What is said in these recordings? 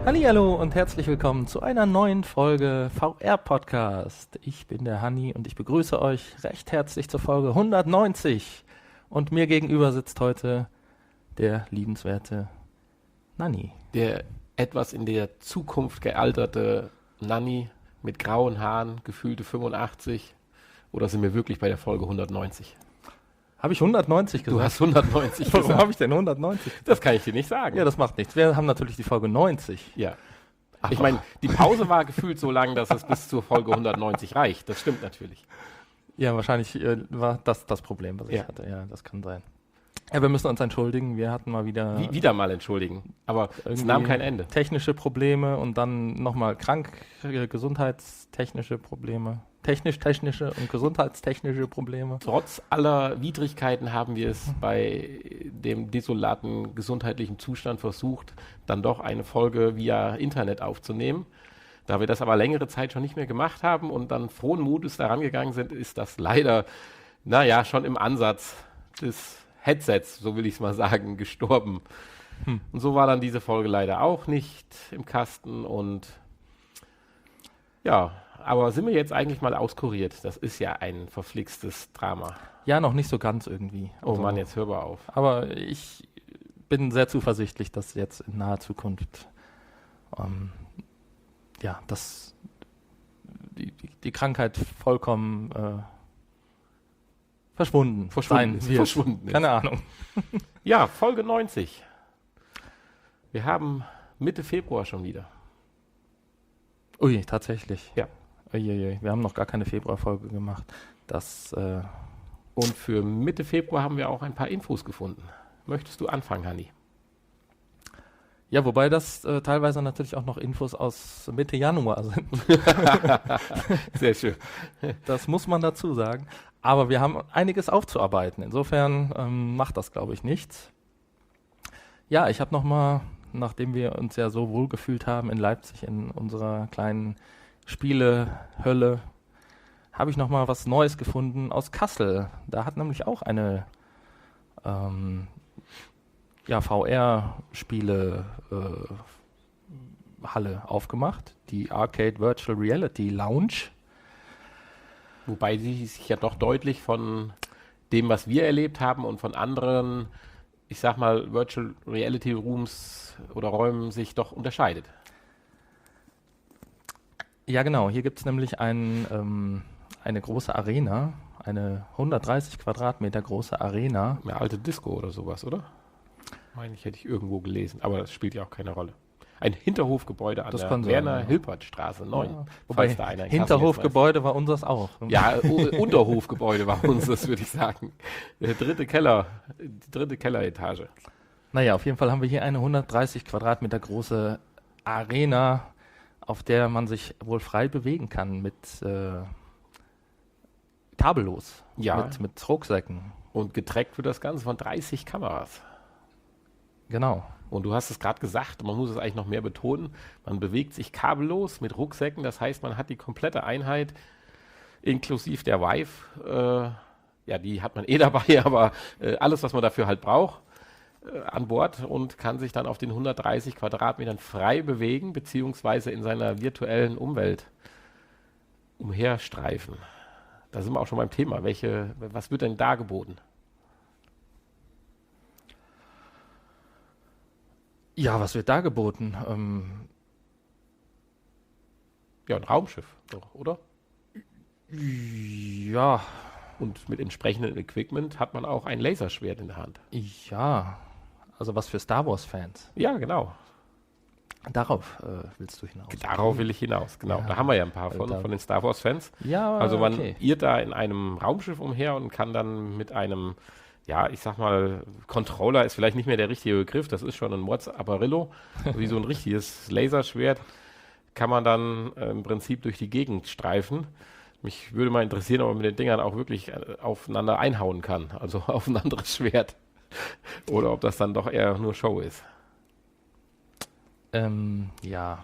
Hallihallo und herzlich willkommen zu einer neuen Folge VR-Podcast. Ich bin der Hanni und ich begrüße euch recht herzlich zur Folge 190. Und mir gegenüber sitzt heute der liebenswerte Nanni. Der etwas in der Zukunft gealterte Nanni mit grauen Haaren, gefühlte 85. Oder sind wir wirklich bei der Folge 190? Habe ich 190 gesagt? Du hast 190 Warum gesagt. habe ich denn 190 gesagt? Das kann ich dir nicht sagen. Ja, das macht nichts. Wir haben natürlich die Folge 90. Ja. Ich meine, die Pause war gefühlt so lang, dass es bis zur Folge 190 reicht. Das stimmt natürlich. Ja, wahrscheinlich war das das Problem, was ich hatte. Ja, das kann sein. Ja, wir müssen uns entschuldigen. Wir hatten mal wieder... Wieder mal entschuldigen. Aber es nahm kein Ende. Technische Probleme und dann nochmal gesundheitstechnische Probleme. Technische und gesundheitstechnische Probleme. Trotz aller Widrigkeiten haben wir es bei dem desolaten gesundheitlichen Zustand versucht, dann doch eine Folge via Internet aufzunehmen. Da wir das aber längere Zeit schon nicht mehr gemacht haben und dann frohen Mutes daran gegangen sind, ist das leider, schon im Ansatz des Headsets, so will ich es mal sagen, gestorben. Und so war dann diese Folge leider auch nicht im Kasten und ja, aber sind wir jetzt eigentlich mal auskuriert? Das ist ja ein verflixtes Drama. Ja, noch nicht so ganz irgendwie. Oh Mann, jetzt hör mal auf. Aber ich bin sehr zuversichtlich, dass jetzt in naher Zukunft dass die Krankheit vollkommen verschwunden sein wird. Verschwunden ist. Keine Ahnung. Ja, Folge 90. Wir haben Mitte Februar schon wieder. Ui, tatsächlich. Ja. Uiuiui, wir haben noch gar keine Februarfolge gemacht. Und für Mitte Februar haben wir auch ein paar Infos gefunden. Möchtest du anfangen, Hanni? Ja, wobei das teilweise natürlich auch noch Infos aus Mitte Januar sind. Sehr schön. Das muss man dazu sagen. Aber wir haben einiges aufzuarbeiten. Insofern macht das, glaube ich, nichts. Ja, ich habe nochmal, nachdem wir uns ja so wohl gefühlt haben in Leipzig in unserer kleinen Spielehölle, habe ich nochmal was Neues gefunden aus Kassel. Da hat nämlich auch eine VR-Spiele Halle aufgemacht, die Arcade Virtual Reality Lounge. Wobei sie sich ja doch deutlich von dem, was wir erlebt haben und von anderen, ich sag mal, Virtual Reality Rooms oder Räumen sich doch unterscheidet. Ja, genau. Hier gibt es nämlich eine große Arena, eine 130 Quadratmeter große Arena. Eine alte Disco oder sowas, oder? Meine ich, hätte ich irgendwo gelesen, aber das spielt ja auch keine Rolle. Ein Hinterhofgebäude an der Werner-Hilpert-Straße 9. Ja, wobei Hinterhofgebäude war unseres auch. Ja, Unterhofgebäude war unseres, würde ich sagen. Die dritte Kelleretage. Naja, auf jeden Fall haben wir hier eine 130 Quadratmeter große Arena, auf der man sich wohl frei bewegen kann mit kabellos, mit Rucksäcken. Und getrackt wird das Ganze von 30 Kameras. Genau. Und du hast es gerade gesagt, man muss es eigentlich noch mehr betonen, man bewegt sich kabellos mit Rucksäcken, das heißt, man hat die komplette Einheit inklusive der Vive, die hat man dabei, aber alles, was man dafür halt braucht, an Bord und kann sich dann auf den 130 Quadratmetern frei bewegen, beziehungsweise in seiner virtuellen Umwelt umherstreifen. Da sind wir auch schon beim Thema. Was wird denn da geboten? Ja, was wird da geboten? Ein Raumschiff, oder? Ja. Und mit entsprechendem Equipment hat man auch ein Laserschwert in der Hand. Ja, also was für Star Wars-Fans. Ja, genau. Darauf willst du hinaus. Darauf will ich hinaus, genau. Ja, da haben wir ja ein paar von den Star Wars-Fans. Ja, also man irrt da in einem Raumschiff umher und kann dann mit einem, ich sag mal, Controller ist vielleicht nicht mehr der richtige Begriff, das ist schon ein Mordsapparillo, wie so ein richtiges Laserschwert, kann man dann im Prinzip durch die Gegend streifen. Mich würde mal interessieren, ob man mit den Dingern auch wirklich aufeinander einhauen kann, also auf ein anderes Schwert. Oder ob das dann doch eher nur Show ist. Ja.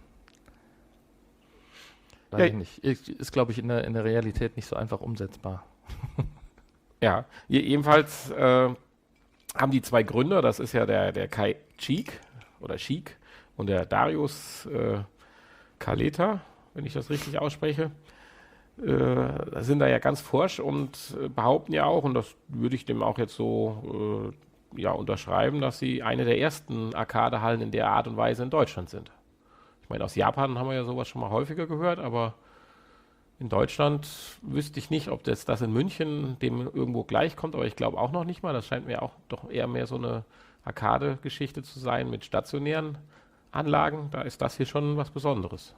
Weiß ich nicht. Ist, glaube ich, in der Realität nicht so einfach umsetzbar. Ja, jedenfalls haben die zwei Gründer, das ist ja der Kai Cheek oder Sheik und der Darius Kaleta, wenn ich das richtig ausspreche, sind da ja ganz forsch und behaupten ja auch, und das würde ich dem auch jetzt so unterschreiben, dass sie eine der ersten Arcade-Hallen in der Art und Weise in Deutschland sind. Ich meine, aus Japan haben wir ja sowas schon mal häufiger gehört, aber in Deutschland wüsste ich nicht, ob das in München dem irgendwo gleichkommt, aber ich glaube auch noch nicht mal. Das scheint mir auch doch eher mehr so eine Arcade-Geschichte zu sein mit stationären Anlagen. Da ist das hier schon was Besonderes.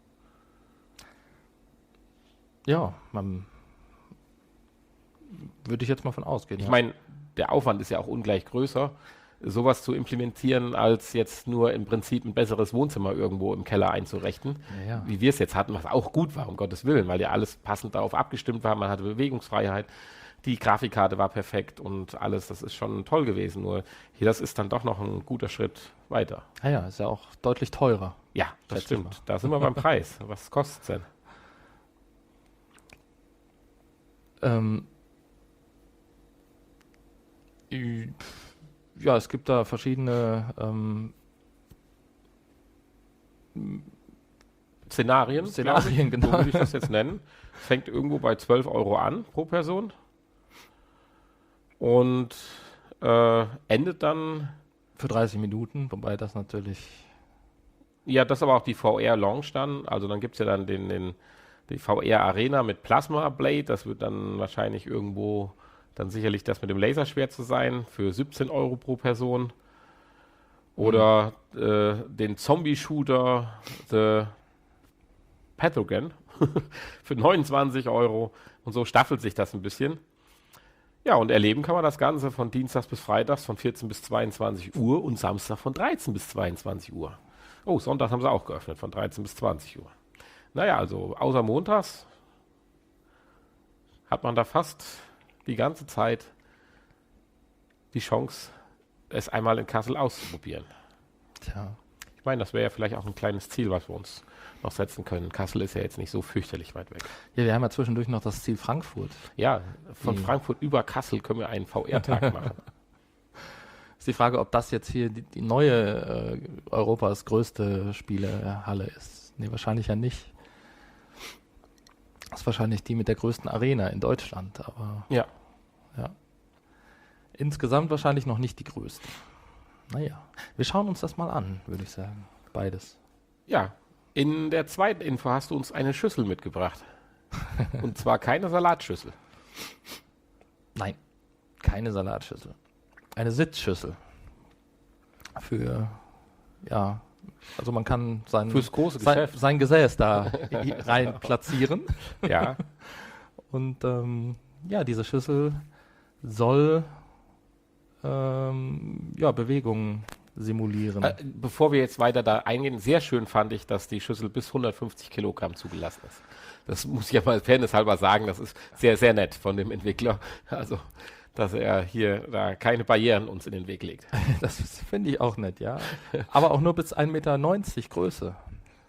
Ja, würde ich jetzt mal von ausgehen. Ich meine, der Aufwand ist ja auch ungleich größer, sowas zu implementieren, als jetzt nur im Prinzip ein besseres Wohnzimmer irgendwo im Keller einzurichten, wie wir es jetzt hatten, was auch gut war, um Gottes Willen, weil ja alles passend darauf abgestimmt war, man hatte Bewegungsfreiheit, die Grafikkarte war perfekt und alles, das ist schon toll gewesen, nur hier, das ist dann doch noch ein guter Schritt weiter. Ja, ist ja auch deutlich teurer. Ja, das stimmt. Da sind wir beim Preis. Was kostet es denn? Ja, es gibt da verschiedene Szenarien, genau. So würde ich das jetzt nennen. Fängt irgendwo bei 12 Euro an pro Person und endet dann für 30 Minuten, wobei das natürlich... Ja, das ist aber auch die VR-Lounge dann. Also dann gibt es ja dann die VR-Arena mit Plasma Blade. Das wird dann wahrscheinlich irgendwo dann sicherlich das mit dem Laserschwert zu sein, für 17 Euro pro Person. Oder den Zombie-Shooter The Pathogen für 29 Euro. Und so staffelt sich das ein bisschen. Ja, und erleben kann man das Ganze von Dienstags bis Freitags von 14 bis 22 Uhr und Samstag von 13 bis 22 Uhr. Oh, Sonntag haben sie auch geöffnet, von 13 bis 20 Uhr. Naja, also außer montags hat man da fast die ganze Zeit die Chance, es einmal in Kassel auszuprobieren. Tja. Ich meine, das wäre ja vielleicht auch ein kleines Ziel, was wir uns noch setzen können. Kassel ist ja jetzt nicht so fürchterlich weit weg. Ja, wir haben ja zwischendurch noch das Ziel Frankfurt. Ja, von Frankfurt über Kassel können wir einen VR-Tag machen. Ist die Frage, ob das jetzt hier die neue Europas größte Spielehalle ist. Nee, wahrscheinlich ja nicht. Das ist wahrscheinlich die mit der größten Arena in Deutschland, aber ja. Insgesamt wahrscheinlich noch nicht die größte. Naja, wir schauen uns das mal an, würde ich sagen. Beides. Ja, in der zweiten Info hast du uns eine Schüssel mitgebracht. Und zwar keine Salatschüssel. Nein, keine Salatschüssel. Eine Sitzschüssel. Für, also man kann fürs große Geschäft sein Gesäß da rein platzieren. Ja. Und diese Schüssel soll Bewegungen simulieren. Bevor wir jetzt weiter da eingehen, sehr schön fand ich, dass die Schüssel bis 150 Kilogramm zugelassen ist. Das muss ich ja mal fairnesshalber sagen, das ist sehr, sehr nett von dem Entwickler. Also, dass er hier da keine Barrieren uns in den Weg legt. Das finde ich auch nett, ja. Aber auch nur bis 1,90 Meter Größe.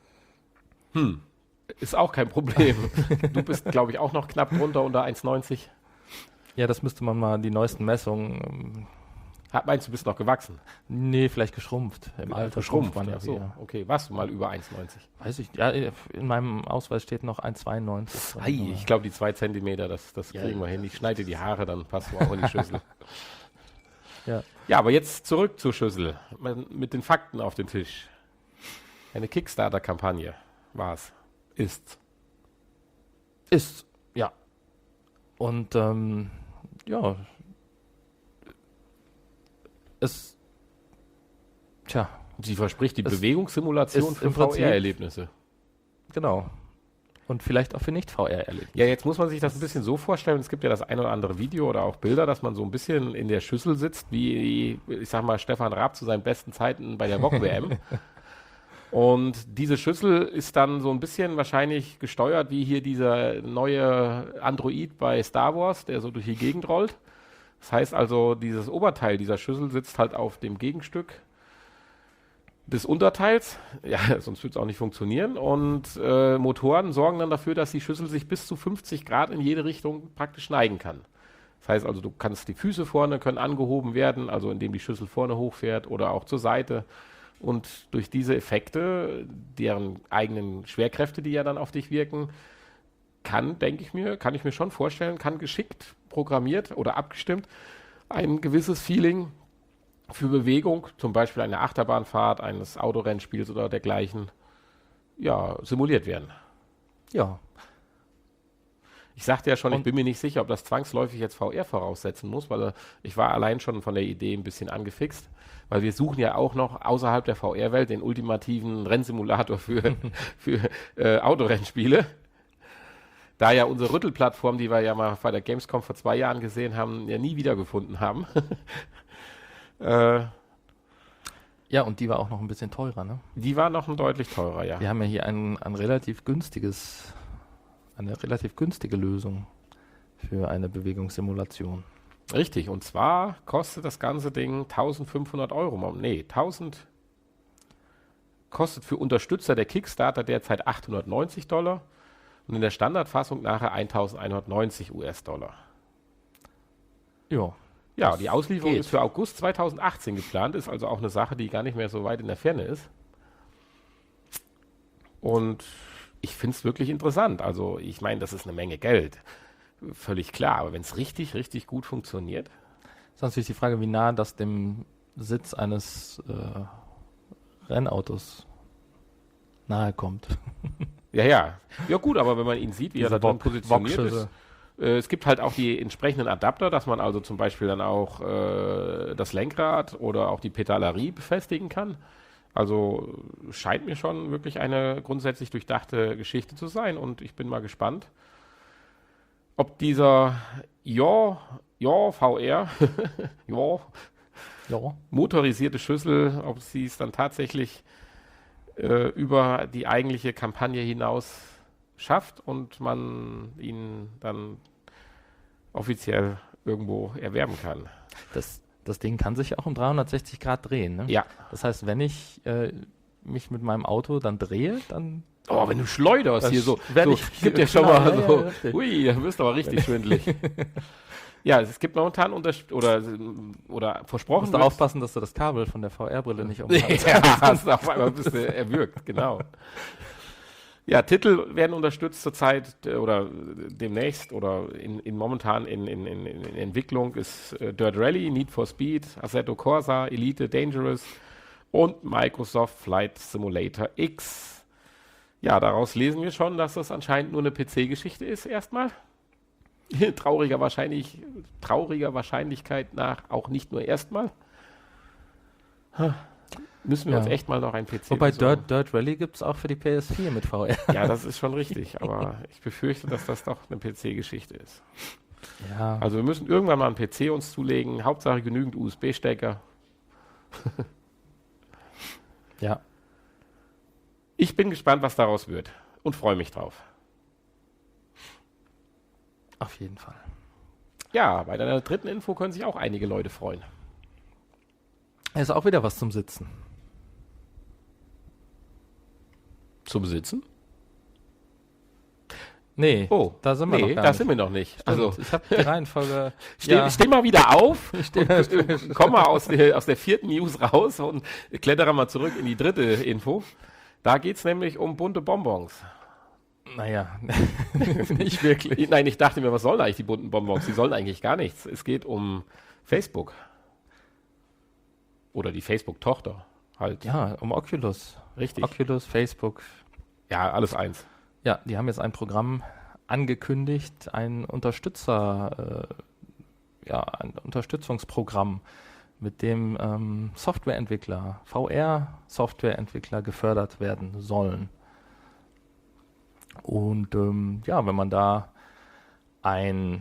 Ist auch kein Problem. Du bist, glaube ich, auch noch knapp drunter, unter 1,90. Ja, das müsste man mal, die neuesten Messungen... Meinst du, bist noch gewachsen? Nee, vielleicht geschrumpft. Im Alter geschrumpft. Man ja so. Okay, warst du mal über 1,90? Weiß ich, ja, in meinem Ausweis steht noch 1,92. Ich glaube, die 2 Zentimeter, das kriegen wir hin. Ich schneide die Haare, dann passt du auch in die Schüssel. Ja, aber jetzt zurück zur Schüssel. Mit den Fakten auf den Tisch. Eine Kickstarter-Kampagne war es. Ist, ja. Und, sie verspricht die Bewegungssimulation für VR-Erlebnisse. Genau. Und vielleicht auch für Nicht-VR-Erlebnisse. Ja, jetzt muss man sich das ein bisschen so vorstellen, es gibt ja das ein oder andere Video oder auch Bilder, dass man so ein bisschen in der Schüssel sitzt, wie, ich sag mal, Stefan Raab zu seinen besten Zeiten bei der VOG-WM. Und diese Schüssel ist dann so ein bisschen wahrscheinlich gesteuert wie hier dieser neue Android bei Star Wars, der so durch die Gegend rollt. Das heißt also, dieses Oberteil dieser Schüssel sitzt halt auf dem Gegenstück des Unterteils. Ja, sonst würde es auch nicht funktionieren. Und Motoren sorgen dann dafür, dass die Schüssel sich bis zu 50 Grad in jede Richtung praktisch neigen kann. Das heißt also, du kannst die Füße vorne können angehoben werden, also indem die Schüssel vorne hochfährt oder auch zur Seite. Und durch diese Effekte, deren eigenen Schwerkräfte, die ja dann auf dich wirken, kann ich mir schon vorstellen, kann geschickt programmiert oder abgestimmt ein gewisses Feeling für Bewegung, zum Beispiel eine Achterbahnfahrt, eines Autorennspiels oder dergleichen, ja, simuliert werden. Ja. Ich sagte ja schon, ich bin mir nicht sicher, ob das zwangsläufig jetzt VR voraussetzen muss, weil ich war allein schon von der Idee ein bisschen angefixt, weil wir suchen ja auch noch außerhalb der VR-Welt den ultimativen Rennsimulator für Autorennspiele. Da ja unsere Rüttelplattform, die wir ja mal bei der Gamescom vor 2 Jahren gesehen haben, ja nie wiedergefunden haben. Ja, und die war auch noch ein bisschen teurer, ne? Die war noch deutlich teurer, ja. Wir haben ja hier eine relativ günstige Lösung für eine Bewegungssimulation. Richtig, und zwar kostet das ganze Ding 1.500 Euro. Nee, 1.000 kostet für Unterstützer der Kickstarter derzeit $890 und in der Standardfassung nachher 1.190 US-Dollar. Ja. Ja, die Auslieferung ist für August 2018 geplant, ist also auch eine Sache, die gar nicht mehr so weit in der Ferne ist. Und ich finde es wirklich interessant. Also ich meine, das ist eine Menge Geld. Völlig klar, aber wenn es richtig, richtig gut funktioniert. Ist natürlich die Frage, wie nah das dem Sitz eines Rennautos nahe kommt. Ja gut, aber wenn man ihn sieht, wie er da drin positioniert ist. Es gibt halt auch die entsprechenden Adapter, dass man also zum Beispiel dann auch das Lenkrad oder auch die Pedalerie befestigen kann. Also scheint mir schon wirklich eine grundsätzlich durchdachte Geschichte zu sein und ich bin mal gespannt, ob dieser VR motorisierte Schüssel, ob sie es dann tatsächlich über die eigentliche Kampagne hinaus schafft und man ihn dann offiziell irgendwo erwerben kann. Das Ding kann sich auch um 360 Grad drehen, ne? Ja. Das heißt, wenn ich mich mit meinem Auto dann drehe, dann... Oh, wenn du schleuderst hier so, gibt ja schon mal so, ui, dann wirst du aber richtig schwindelig. Ja, es gibt momentan oder versprochen. Du musst aufpassen, dass du das Kabel von der VR-Brille nicht umhast. Ja, auf einmal bist du erwürgt, genau. Ja, Titel werden unterstützt zurzeit oder demnächst oder momentan in Entwicklung ist Dirt Rally, Need for Speed, Assetto Corsa, Elite Dangerous und Microsoft Flight Simulator X. Ja, daraus lesen wir schon, dass das anscheinend nur eine PC-Geschichte ist erstmal. Trauriger Wahrscheinlichkeit nach auch nicht nur erstmal. Müssen wir uns echt mal noch ein PC Wobei Dirt Rally gibt es auch für die PS4 mit VR. Ja, das ist schon richtig, aber ich befürchte, dass das doch eine PC-Geschichte ist. Ja. Also wir müssen irgendwann mal einen PC uns zulegen, Hauptsache genügend USB-Stecker. Ja. Ich bin gespannt, was daraus wird und freue mich drauf. Auf jeden Fall. Ja, bei deiner dritten Info können sich auch einige Leute freuen. Es ist auch wieder was zum Sitzen. Zum Sitzen? Nee, da sind wir noch gar nicht. Sind wir noch nicht. Stimmt, also ich habe die Reihenfolge. Steh mal wieder auf, komm mal aus der 4. News raus und klettere mal zurück in die 3. Info. Da geht es nämlich um bunte Bonbons. Naja, nicht wirklich. Nein, ich dachte mir, was sollen eigentlich die bunten Bonbons? Die sollen eigentlich gar nichts. Es geht um Facebook. Oder die Facebook-Tochter halt. Ja, um Oculus. Richtig. Oculus, Facebook. Ja, alles eins. Ja, die haben jetzt ein Programm angekündigt, ein Unterstützungsprogramm, mit dem Softwareentwickler, VR-Softwareentwickler gefördert werden sollen. Und wenn man da ein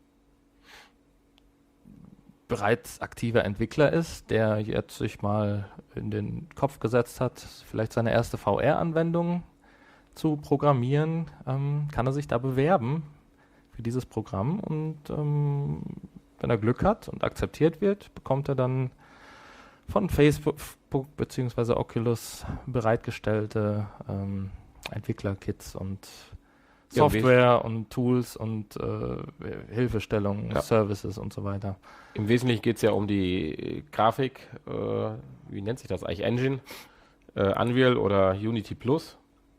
bereits aktiver Entwickler ist, der jetzt sich mal in den Kopf gesetzt hat, vielleicht seine erste VR-Anwendung zu programmieren, kann er sich da bewerben für dieses Programm und wenn er Glück hat und akzeptiert wird, bekommt er dann von Facebook bzw. Oculus bereitgestellte Entwicklerkits und Software und Tools und Hilfestellungen, Ja. Services und so weiter. Im Wesentlichen geht es ja um die Grafik, wie nennt sich das eigentlich? Engine, Unreal oder Unity Plus.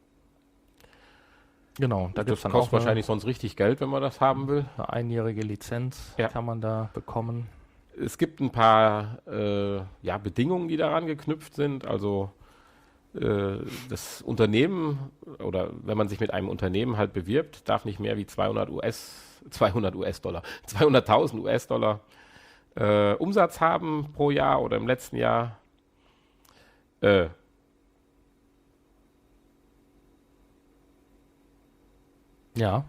Genau, da gibt Das es dann kostet auch wahrscheinlich sonst richtig Geld, wenn man das haben will. eine einjährige Lizenz, Ja. kann man da bekommen. Es gibt ein paar Bedingungen, die daran geknüpft sind. Also das Unternehmen oder wenn man sich mit einem Unternehmen halt bewirbt, darf nicht mehr wie 200.000 US-Dollar Umsatz haben pro Jahr oder im letzten Jahr. Ja,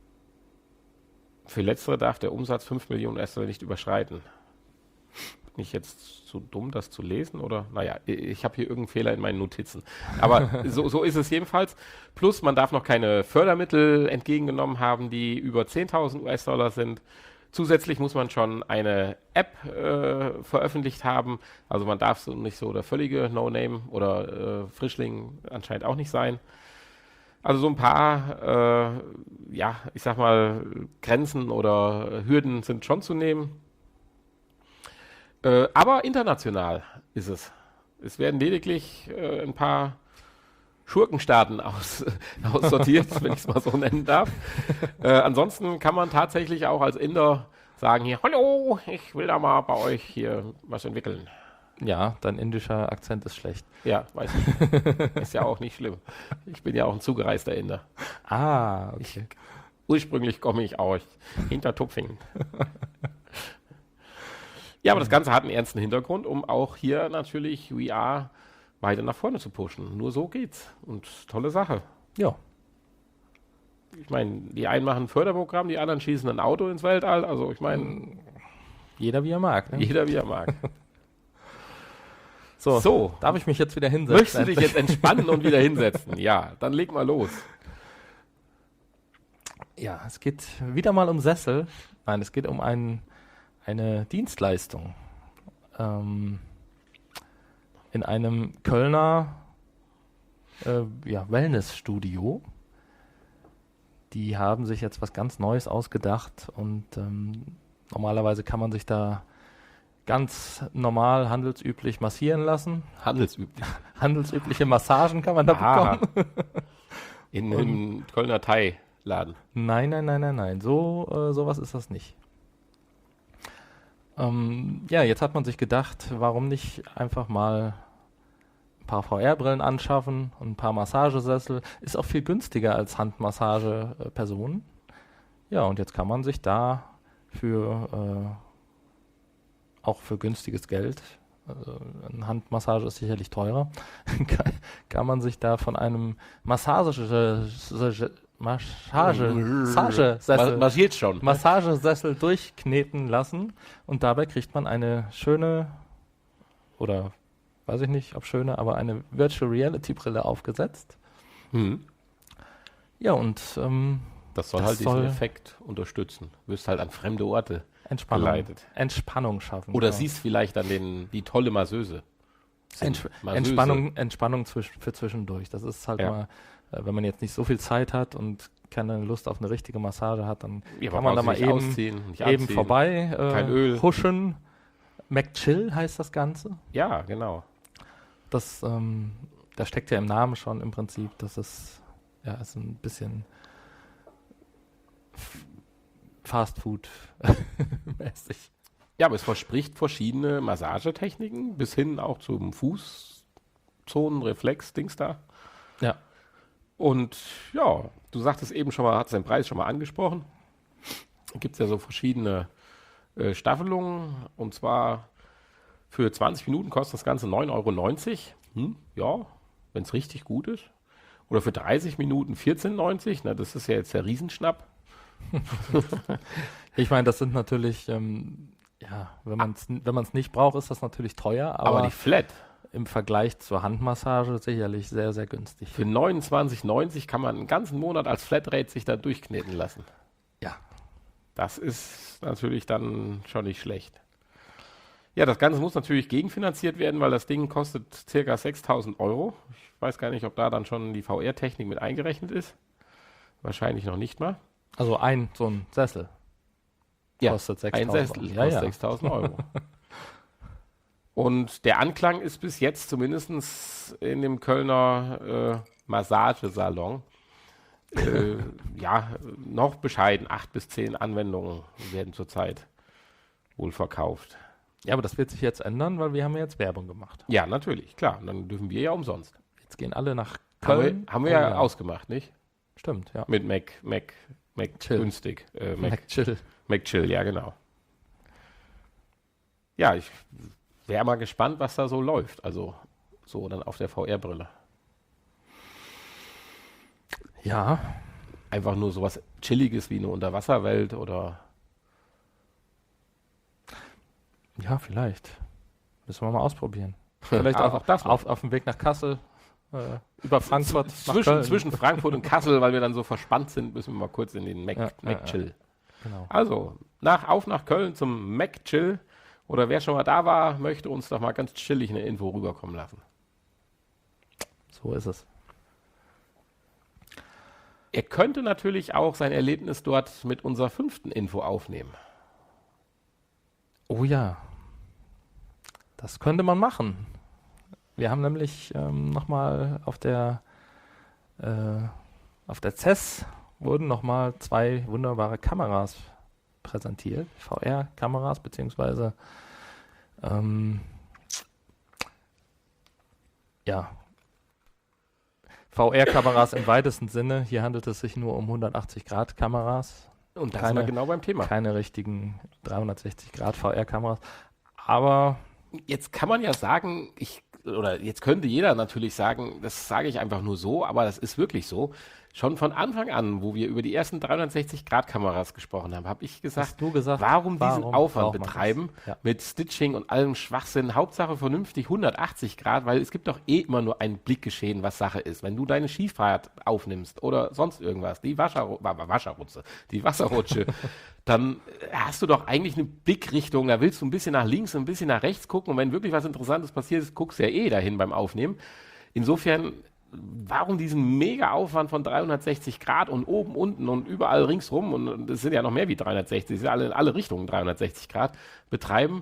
Für letztere darf der Umsatz 5 Millionen US-Dollar nicht überschreiten. Bin ich jetzt zu dumm, das zu lesen? Oder? Naja, ich habe hier irgendeinen Fehler in meinen Notizen. Aber so ist es jedenfalls. Plus, man darf noch keine Fördermittel entgegengenommen haben, die über 10.000 US-Dollar sind. Zusätzlich muss man schon eine App veröffentlicht haben. Also man darf so nicht so der völlige No-Name oder Frischling anscheinend auch nicht sein. Also so ein paar, ich sag mal, Grenzen oder Hürden sind schon zu nehmen. Aber international ist es. Es werden lediglich ein paar Schurkenstaaten aussortiert, wenn ich es mal so nennen darf. Ansonsten kann man tatsächlich auch als Inder sagen hier, hallo, ich will da mal bei euch hier was entwickeln. ja, dein indischer Akzent ist schlecht. Ja, weiß ich. Ist ja auch nicht schlimm. Ich bin ja auch ein zugereister Inder. Ah, okay. Ursprünglich komme ich aus Hintertupfingen. Ja, aber das Ganze hat einen ernsten Hintergrund, um auch hier natürlich VR weiter nach vorne zu pushen. Nur so geht's. Und tolle Sache. Ja, Ich meine, die einen machen ein Förderprogramm, die anderen schießen ein Auto ins Weltall. Also ich meine, jeder wie er mag. Ne? jeder wie er mag. So, darf ich mich jetzt wieder hinsetzen? Möchtest du dich jetzt entspannen und wieder hinsetzen? Ja, dann leg mal los. Ja, es geht wieder mal um Sessel. Nein, es geht um eine Dienstleistung. In einem Kölner Wellnessstudio. Die haben sich jetzt was ganz Neues ausgedacht und normalerweise kann man sich da ganz normal, handelsüblich massieren lassen. Handelsüblich. Handelsübliche Massagen kann man da bekommen. In einem Kölner Thai-Laden. Nein. Sowas ist das nicht. Jetzt hat man sich gedacht, warum nicht einfach mal ein paar VR-Brillen anschaffen und ein paar Massagesessel. Ist auch viel günstiger als Handmassage-Personen. Ja, und jetzt kann man sich da auch für günstiges Geld, also eine Handmassage ist sicherlich teurer, kann man sich da von einem Massagesessel Massagesessel durchkneten lassen und dabei kriegt man eine schöne, oder weiß ich nicht, ob schöne, aber eine Virtual Reality Brille aufgesetzt. Ja, und Das soll halt diesen Effekt unterstützen. Du wirst halt an fremde Orte geleitet. Entspannung schaffen. Oder genau. siehst vielleicht dann die tolle Masseuse. Entspannung für zwischendurch. Das ist halt Ja. mal, wenn man jetzt nicht so viel Zeit hat und keine Lust auf eine richtige Massage hat, dann Ja, kann man da mal nicht eben ausziehen, nicht eben anziehen. vorbei Kein Öl. huschen. McChill heißt das Ganze. Ja, genau. Das steckt ja im Namen schon im Prinzip, dass es ist ein bisschen Fast Food mäßig. Ja, aber es verspricht verschiedene Massagetechniken bis hin auch zum Fußzonenreflex-Dings da. Ja. Und ja, du sagtest eben schon mal, hast den Preis schon mal angesprochen. Gibt es ja so verschiedene Staffelungen. Und zwar für 20 Minuten kostet das Ganze 9,90 €. Ja, wenn es richtig gut ist. Oder für 30 Minuten 14,90 €. Na, das ist ja jetzt der Riesenschnapp. Ich meine, das sind natürlich, wenn man es nicht braucht, ist das natürlich teuer, Aber die Flat im Vergleich zur Handmassage sicherlich sehr, sehr günstig. für 29,90 € kann man einen ganzen Monat als Flatrate sich da durchkneten lassen. Ja. Das ist natürlich dann schon nicht schlecht. Ja, das Ganze muss natürlich gegenfinanziert werden, weil das Ding kostet ca. 6.000 €. Ich weiß gar nicht, ob da dann schon die VR-Technik mit eingerechnet ist. Wahrscheinlich noch nicht mal. Also so ein Sessel kostet 6.000 ein Sessel Euro. kostet 6.000 Euro. Und der Anklang ist bis jetzt zumindest in dem Kölner Massagesalon noch bescheiden. 8 bis 10 Anwendungen werden zurzeit wohl verkauft. Ja, aber das wird sich jetzt ändern, weil wir haben ja jetzt Werbung gemacht. Ja, natürlich, klar. Und dann dürfen wir ja umsonst. Jetzt gehen alle nach Köln. Haben wir ja ausgemacht, nicht? Stimmt, ja. Mit Mac Chill. günstig. Mac Chill. Mac Chill, ja genau. Ja, ich wäre mal gespannt, was da so läuft. Also so dann auf der VR-Brille. Ja. Einfach nur sowas Chilliges wie eine Unterwasserwelt oder... Ja, vielleicht. Müssen wir mal ausprobieren. Vielleicht auch das auf dem Weg nach Kassel, über Frankfurt nach Köln. Zwischen Frankfurt und Kassel, weil wir dann so verspannt sind, müssen wir mal kurz in den Mac Chill. Genau. Also, nach Köln zum Mac Chill. Oder wer schon mal da war, möchte uns doch mal ganz chillig eine Info rüberkommen lassen. So ist es. Er könnte natürlich auch sein Erlebnis dort mit unserer 5. Info aufnehmen. Oh ja. Das könnte man machen. Wir haben nämlich nochmal auf der CES wurden nochmal 2 wunderbare Kameras präsentiert. VR-Kameras, beziehungsweise VR-Kameras im weitesten Sinne. Hier handelt es sich nur um 180-Grad-Kameras. Und da sind wir genau beim Thema. Keine richtigen 360-Grad VR-Kameras. Aber jetzt kann man ja sagen, jetzt könnte jeder natürlich sagen, das sage ich einfach nur so, aber das ist wirklich so. Schon von Anfang an, wo wir über die ersten 360-Grad-Kameras gesprochen haben, habe ich gesagt, warum diesen Aufwand betreiben mit Stitching und allem Schwachsinn. Hauptsache vernünftig 180 Grad, weil es gibt doch immer nur ein Blickgeschehen, was Sache ist. Wenn du deine Skifahrt aufnimmst oder sonst irgendwas, die Wasserrutsche, dann hast du doch eigentlich eine Blickrichtung, da willst du ein bisschen nach links und ein bisschen nach rechts gucken und wenn wirklich was Interessantes passiert ist, guckst du ja dahin beim Aufnehmen. Insofern, warum diesen Mega-Aufwand von 360 Grad und oben, unten und überall ringsrum, und es sind ja noch mehr wie 360, es sind in alle Richtungen 360 Grad, betreiben,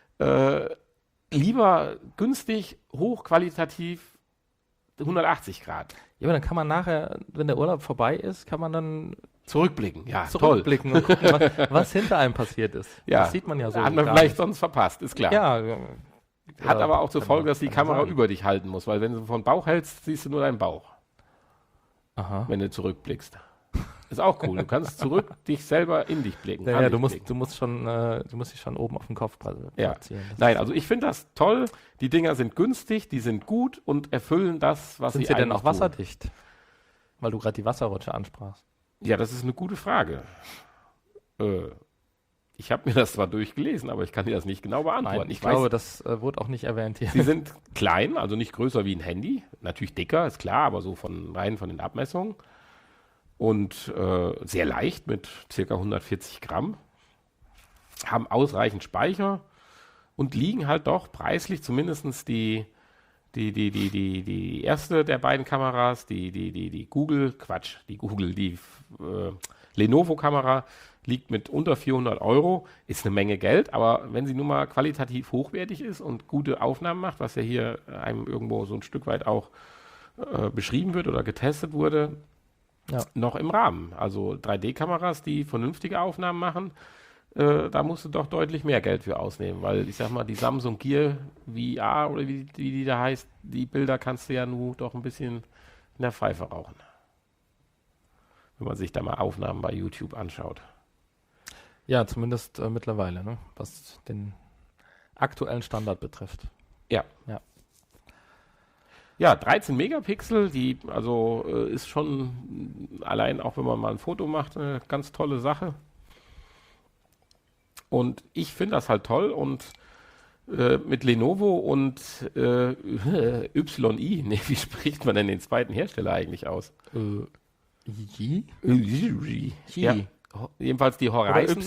lieber günstig, hochqualitativ 180 Grad. Ja, aber dann kann man nachher, wenn der Urlaub vorbei ist, kann man dann zurückblicken, ja, zurückblicken und gucken, was hinter einem passiert ist. Ja, das sieht man ja so. Hat man vielleicht sonst verpasst, ist klar. Ja. Hat aber auch zur Folge, dass die Kamera über dich halten muss, weil wenn du von Bauch hältst, siehst du nur deinen Bauch. Aha. Wenn du zurückblickst. Ist auch cool. Du kannst dich selber in dich blicken. Ja, du musst dich schon oben auf den Kopf platzieren. Ja. Nein, also ich finde das toll. Die Dinger sind günstig, die sind gut und erfüllen das, was sind sie denn auch wasserdicht? Weil du gerade die Wasserrutsche ansprachst. Ja, das ist eine gute Frage. Ich habe mir das zwar durchgelesen, aber ich kann dir das nicht genau beantworten. Nein, ich glaube, das wurde auch nicht erwähnt hier. Sie sind klein, also nicht größer wie ein Handy. Natürlich dicker, ist klar, aber so rein von den Abmessungen. Und sehr leicht mit ca. 140 Gramm. Haben ausreichend Speicher und liegen halt doch preislich, zumindest die erste der beiden Kameras, die Lenovo-Kamera liegt mit unter 400 Euro, ist eine Menge Geld, aber wenn sie nun mal qualitativ hochwertig ist und gute Aufnahmen macht, was ja hier einem irgendwo so ein Stück weit auch beschrieben wird oder getestet wurde, noch im Rahmen. Also 3D-Kameras, die vernünftige Aufnahmen machen, da musst du doch deutlich mehr Geld für ausnehmen, weil ich sag mal, die Samsung Gear VR oder wie die da heißt, die Bilder kannst du ja nur doch ein bisschen in der Pfeife rauchen. Wenn man sich da mal Aufnahmen bei YouTube anschaut. Ja, zumindest mittlerweile, ne? Was den aktuellen Standard betrifft. Ja. Ja, 13 Megapixel, ist schon allein, auch wenn man mal ein Foto macht, eine ganz tolle Sache. Und ich finde das halt toll und mit Lenovo und YI, wie spricht man denn den zweiten Hersteller eigentlich aus? Ja, jedenfalls die Horizon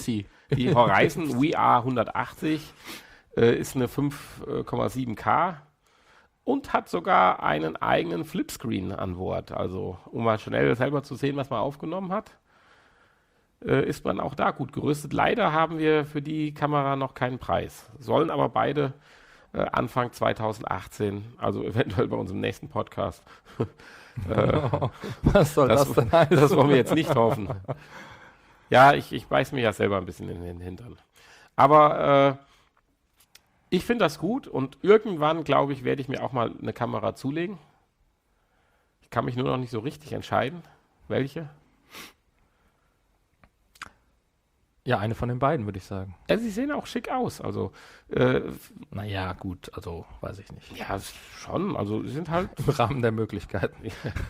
VR 180 ist eine 5,7K und hat sogar einen eigenen Flipscreen an Bord. Also, um mal schnell selber zu sehen, was man aufgenommen hat, ist man auch da gut gerüstet. Leider haben wir für die Kamera noch keinen Preis. Sollen aber beide Anfang 2018, also eventuell bei unserem nächsten Podcast. Was soll das denn heißen? Das wollen wir jetzt nicht hoffen. Ja, ich beiß mich ja selber ein bisschen in den Hintern. Aber ich finde das gut und irgendwann, glaube ich, werde ich mir auch mal eine Kamera zulegen. Ich kann mich nur noch nicht so richtig entscheiden, welche. Ja, eine von den beiden, würde ich sagen. Ja, sie sehen auch schick aus. Also, Naja, gut, also weiß ich nicht. ja, schon. Also, sie sind halt. Im Rahmen der Möglichkeiten.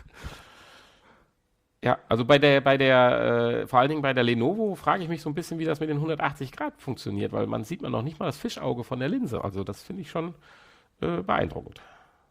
Ja, also vor allen Dingen bei der Lenovo frage ich mich so ein bisschen, wie das mit den 180 Grad funktioniert, weil man sieht noch nicht mal das Fischauge von der Linse. Also, das finde ich schon beeindruckend.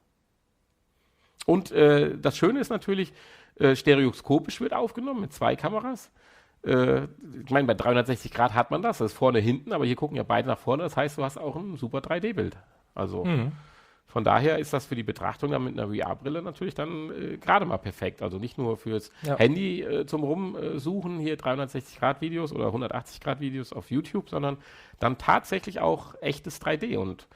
Und das Schöne ist natürlich, stereoskopisch wird aufgenommen mit 2 Kameras. Ich meine, bei 360 Grad hat man das ist vorne, hinten, aber hier gucken ja beide nach vorne. Das heißt, du hast auch ein super 3D-Bild. Also von daher ist das für die Betrachtung dann mit einer VR-Brille natürlich dann gerade mal perfekt. Also nicht nur fürs Handy zum Rumsuchen, hier 360-Grad-Videos oder 180-Grad-Videos auf YouTube, sondern dann tatsächlich auch echtes 3D. Und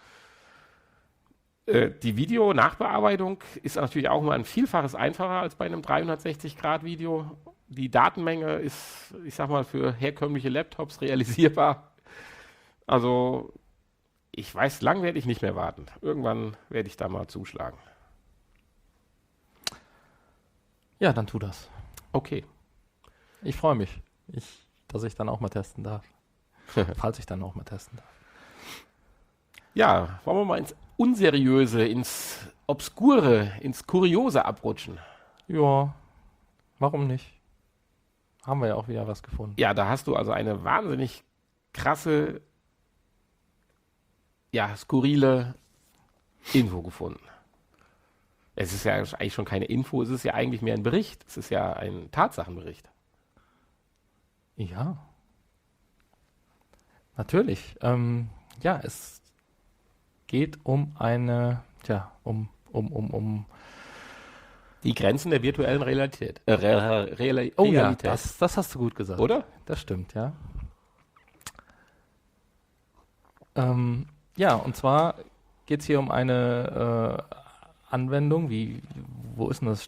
die Video-Nachbearbeitung ist natürlich auch mal ein Vielfaches einfacher als bei einem 360-Grad-Video. Die Datenmenge ist, ich sag mal, für herkömmliche Laptops realisierbar. Also, ich weiß, lang werde ich nicht mehr warten. Irgendwann werde ich da mal zuschlagen. Ja, dann tu das. Okay. Ich freue mich, dass ich dann auch mal testen darf. Falls ich dann auch mal testen darf. Ja, wollen wir mal ins Unseriöse, ins Obskure, ins Kuriose abrutschen? Ja, warum nicht? Haben wir ja auch wieder was gefunden. Ja, da hast du also eine wahnsinnig krasse, ja, skurrile Info gefunden. Es ist ja eigentlich schon keine Info, es ist ja eigentlich mehr ein Bericht. Es ist ja ein Tatsachenbericht. Ja. Natürlich. Ja, es geht um die Grenzen der virtuellen Realität. Oh ja, das hast du gut gesagt. Oder? Das stimmt, ja. Ja, und zwar geht es hier um eine Anwendung, wo ist denn das?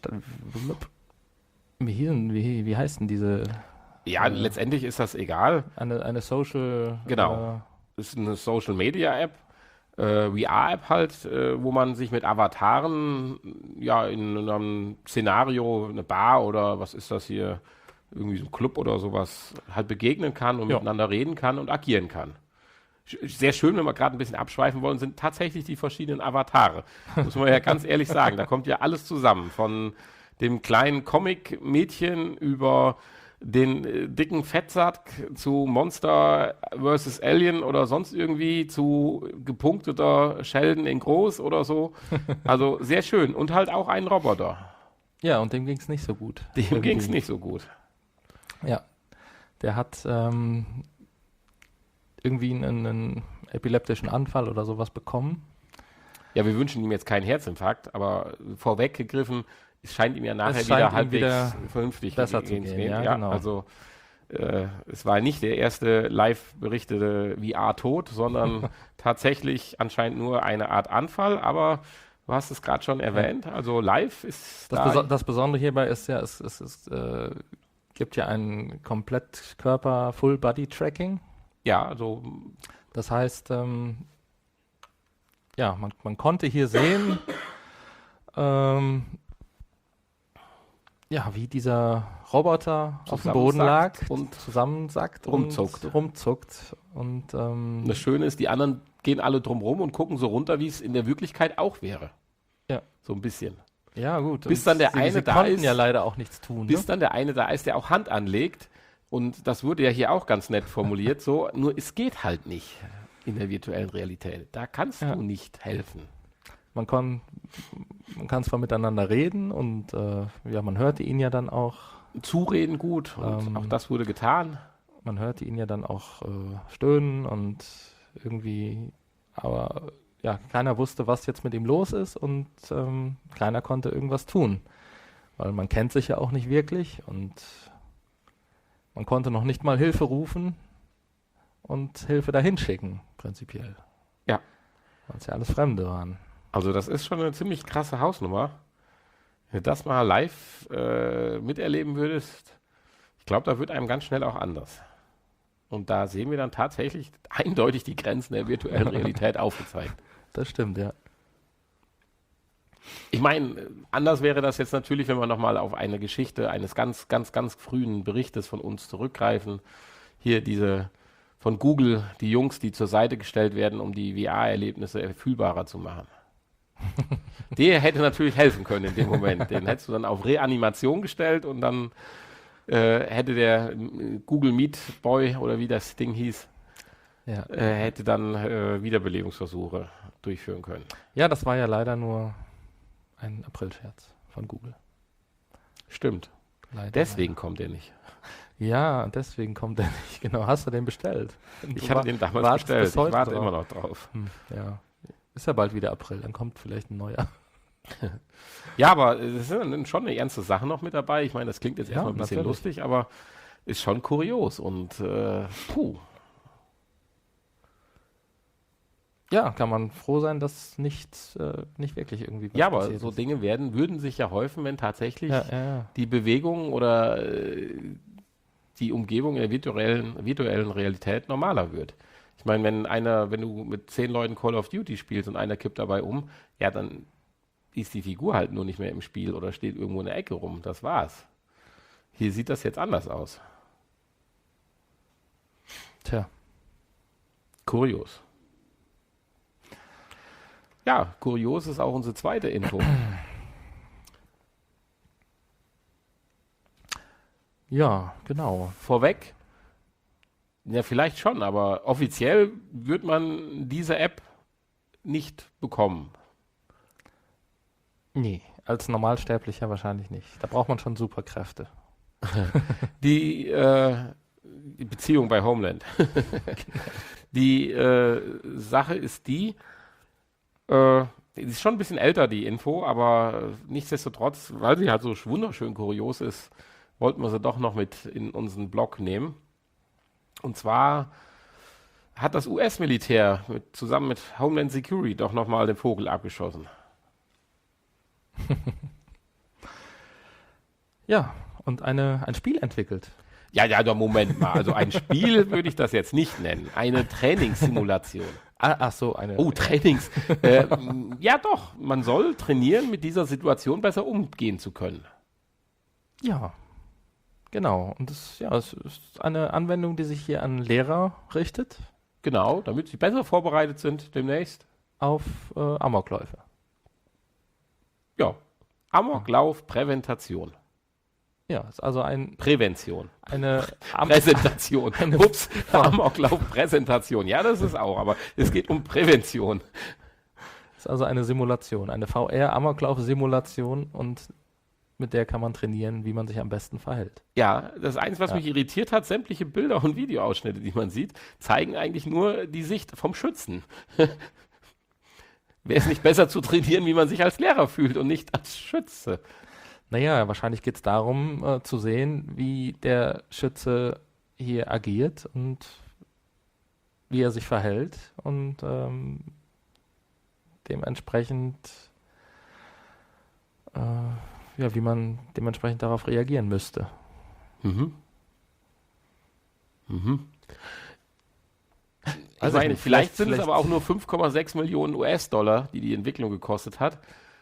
Wie heißt denn diese? Ja, letztendlich ist das egal. Eine Social... Genau. Ist eine Social-Media-App, VR-App halt, wo man sich mit Avataren, ja, in einem Szenario, eine Bar oder was ist das hier, irgendwie so ein Club oder sowas, halt begegnen kann und miteinander reden kann und agieren kann. Sehr schön, wenn wir gerade ein bisschen abschweifen wollen, sind tatsächlich die verschiedenen Avatare. Muss man ja ganz ehrlich sagen. Da kommt ja alles zusammen. Von dem kleinen Comic-Mädchen über den dicken Fettsack zu Monster vs. Alien oder sonst irgendwie zu gepunkteter Sheldon in groß oder so. Also sehr schön. Und halt auch einen Roboter. Ja, und dem ging es nicht so gut. Dem ging es nicht so gut. Ja, der hat irgendwie einen epileptischen Anfall oder sowas bekommen. Ja, wir wünschen ihm jetzt keinen Herzinfarkt, aber vorweggegriffen, es scheint ihm ja nachher wieder halbwegs vernünftig besser zu gehen. Ja, genau. Also es war nicht der erste live berichtete VR-Tod, sondern tatsächlich anscheinend nur eine Art Anfall, aber du hast es gerade schon erwähnt, also live ist das Besondere hierbei ist ja, es gibt ja ein Komplettkörper Full-Body-Tracking. Ja, also das heißt, ja, man konnte hier sehen, ja, wie dieser Roboter auf dem Boden lag und zusammensackt rumzuckt. Und rumzuckt. Und das Schöne ist, die anderen gehen alle drumrum und gucken so runter, wie es in der Wirklichkeit auch wäre. Ja. So ein bisschen. Ja, gut. Bis dann der eine da ist. ja leider auch nichts tun. Bis dann der eine da ist, der auch Hand anlegt. Und das wurde ja hier auch ganz nett formuliert, so, nur es geht halt nicht in der virtuellen Realität. Da kannst du nicht helfen. Man kann zwar miteinander reden und ja, man hörte ihn ja dann auch. Zureden gut und auch das wurde getan. Man hörte ihn ja dann auch stöhnen und irgendwie, aber ja, keiner wusste, was jetzt mit ihm los ist und keiner konnte irgendwas tun. Weil man kennt sich ja auch nicht wirklich und man konnte noch nicht mal Hilfe rufen und Hilfe dahin schicken, prinzipiell. Ja. Weil es ja alles Fremde waren. Also das ist schon eine ziemlich krasse Hausnummer. Wenn du das mal live miterleben würdest, ich glaube, da wird einem ganz schnell auch anders. Und da sehen wir dann tatsächlich eindeutig die Grenzen der virtuellen Realität aufgezeigt. Das stimmt, ja. Ich meine, anders wäre das jetzt natürlich, wenn wir nochmal auf eine Geschichte eines ganz, ganz, ganz frühen Berichtes von uns zurückgreifen. Hier diese von Google, die Jungs, die zur Seite gestellt werden, um die VR-Erlebnisse fühlbarer zu machen. Der hätte natürlich helfen können in dem Moment. Den hättest du dann auf Reanimation gestellt und dann hätte der Google Meet Boy oder wie das Ding hieß, Ja. hätte dann Wiederbelebungsversuche durchführen können. Ja, das war ja leider nur ein Aprilscherz von Google. Stimmt. Leider, Deswegen kommt er nicht. leider. Ja, deswegen kommt er nicht. Genau, hast du den bestellt? Ich hatte den damals wartest bestellt. bis Ich heute warte drauf. immer noch drauf. Ja, ist ja bald wieder April, dann kommt vielleicht ein neuer. Ja, aber es sind schon eine ernste Sache noch mit dabei. Ich meine, das klingt jetzt Ja, erstmal ein bisschen natürlich. lustig, aber ist schon kurios und puh. Ja, kann man froh sein, dass nicht wirklich irgendwie was Ja, aber passiert so ist. Dinge würden sich ja häufen, wenn tatsächlich Ja. die Bewegung oder die Umgebung in der virtuellen Realität normaler wird. Ich meine, wenn du mit 10 Leuten Call of Duty spielst und einer kippt dabei um, ja, dann ist die Figur halt nur nicht mehr im Spiel oder steht irgendwo in der Ecke rum. Das war's. Hier sieht das jetzt anders aus. Tja, Kurios. Ja, kurios ist auch unsere zweite Info. ja, genau. Vorweg, ja, vielleicht schon, aber offiziell wird man diese App nicht bekommen. Nee, als Normalsterblicher wahrscheinlich nicht. Da braucht man schon Superkräfte. Die Beziehung bei Homeland. Die Sache ist die ist schon ein bisschen älter, die Info, aber nichtsdestotrotz, weil sie halt so wunderschön kurios ist, wollten wir sie doch noch mit in unseren Blog nehmen. Und zwar hat das US-Militär zusammen mit Homeland Security doch nochmal den Vogel abgeschossen. Ja, und ein Spiel entwickelt. Ja, Moment mal. Also ein Spiel würde ich das jetzt nicht nennen. Eine Trainingssimulation. Ach so, eine. Oh, Trainings. Ja, doch. Man soll trainieren, mit dieser Situation besser umgehen zu können. Ja, genau. Und es ist eine Anwendung, die sich hier an Lehrer richtet, Genau, damit sie besser vorbereitet sind demnächst. auf Amokläufe. Ja. Amoklauf, Präventation. Ja, ist also Prävention. eine Präsentation. Ups, Amoklauf, Präsentation. Ja, das ist auch, aber es geht um Prävention. ist also eine Simulation, eine VR-Amoklauf-Simulation und mit der kann man trainieren, wie man sich am besten verhält. Ja, das Einzige, was Ja. mich irritiert hat, sämtliche Bilder und Videoausschnitte, die man sieht, zeigen eigentlich nur die Sicht vom Schützen. Wäre es nicht besser zu trainieren, wie man sich als Lehrer fühlt und nicht als Schütze? Naja, wahrscheinlich geht es darum, zu sehen, wie der Schütze hier agiert und wie er sich verhält und dementsprechend, wie man dementsprechend darauf reagieren müsste. Mhm. Mhm. Ich Weiß ich meine, nicht, vielleicht sind es vielleicht- aber auch nur 5,6 Millionen US-Dollar, die Entwicklung gekostet hat,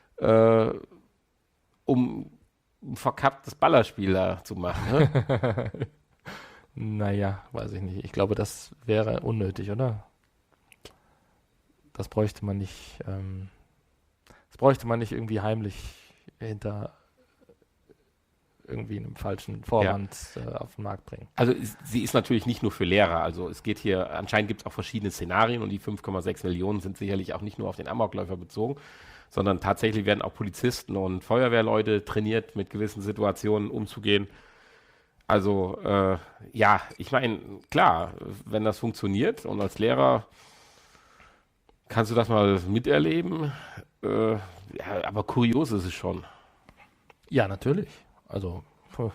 um ein verkapptes Ballerspiel da zu machen. Ne? Naja, weiß ich nicht. Ich glaube, das wäre unnötig, oder? Das bräuchte man nicht, irgendwie heimlich hinter irgendwie einem falschen Vorwand auf den Markt bringen. Also sie ist natürlich nicht nur für Lehrer. Also es geht hier, anscheinend gibt es auch verschiedene Szenarien und die 5,6 Millionen sind sicherlich auch nicht nur auf den Amokläufer bezogen, sondern tatsächlich werden auch Polizisten und Feuerwehrleute trainiert, mit gewissen Situationen umzugehen. Also ja, ich meine, klar, wenn das funktioniert und als Lehrer kannst du das mal miterleben. Ja, aber kurios ist es schon. Ja, natürlich. Also,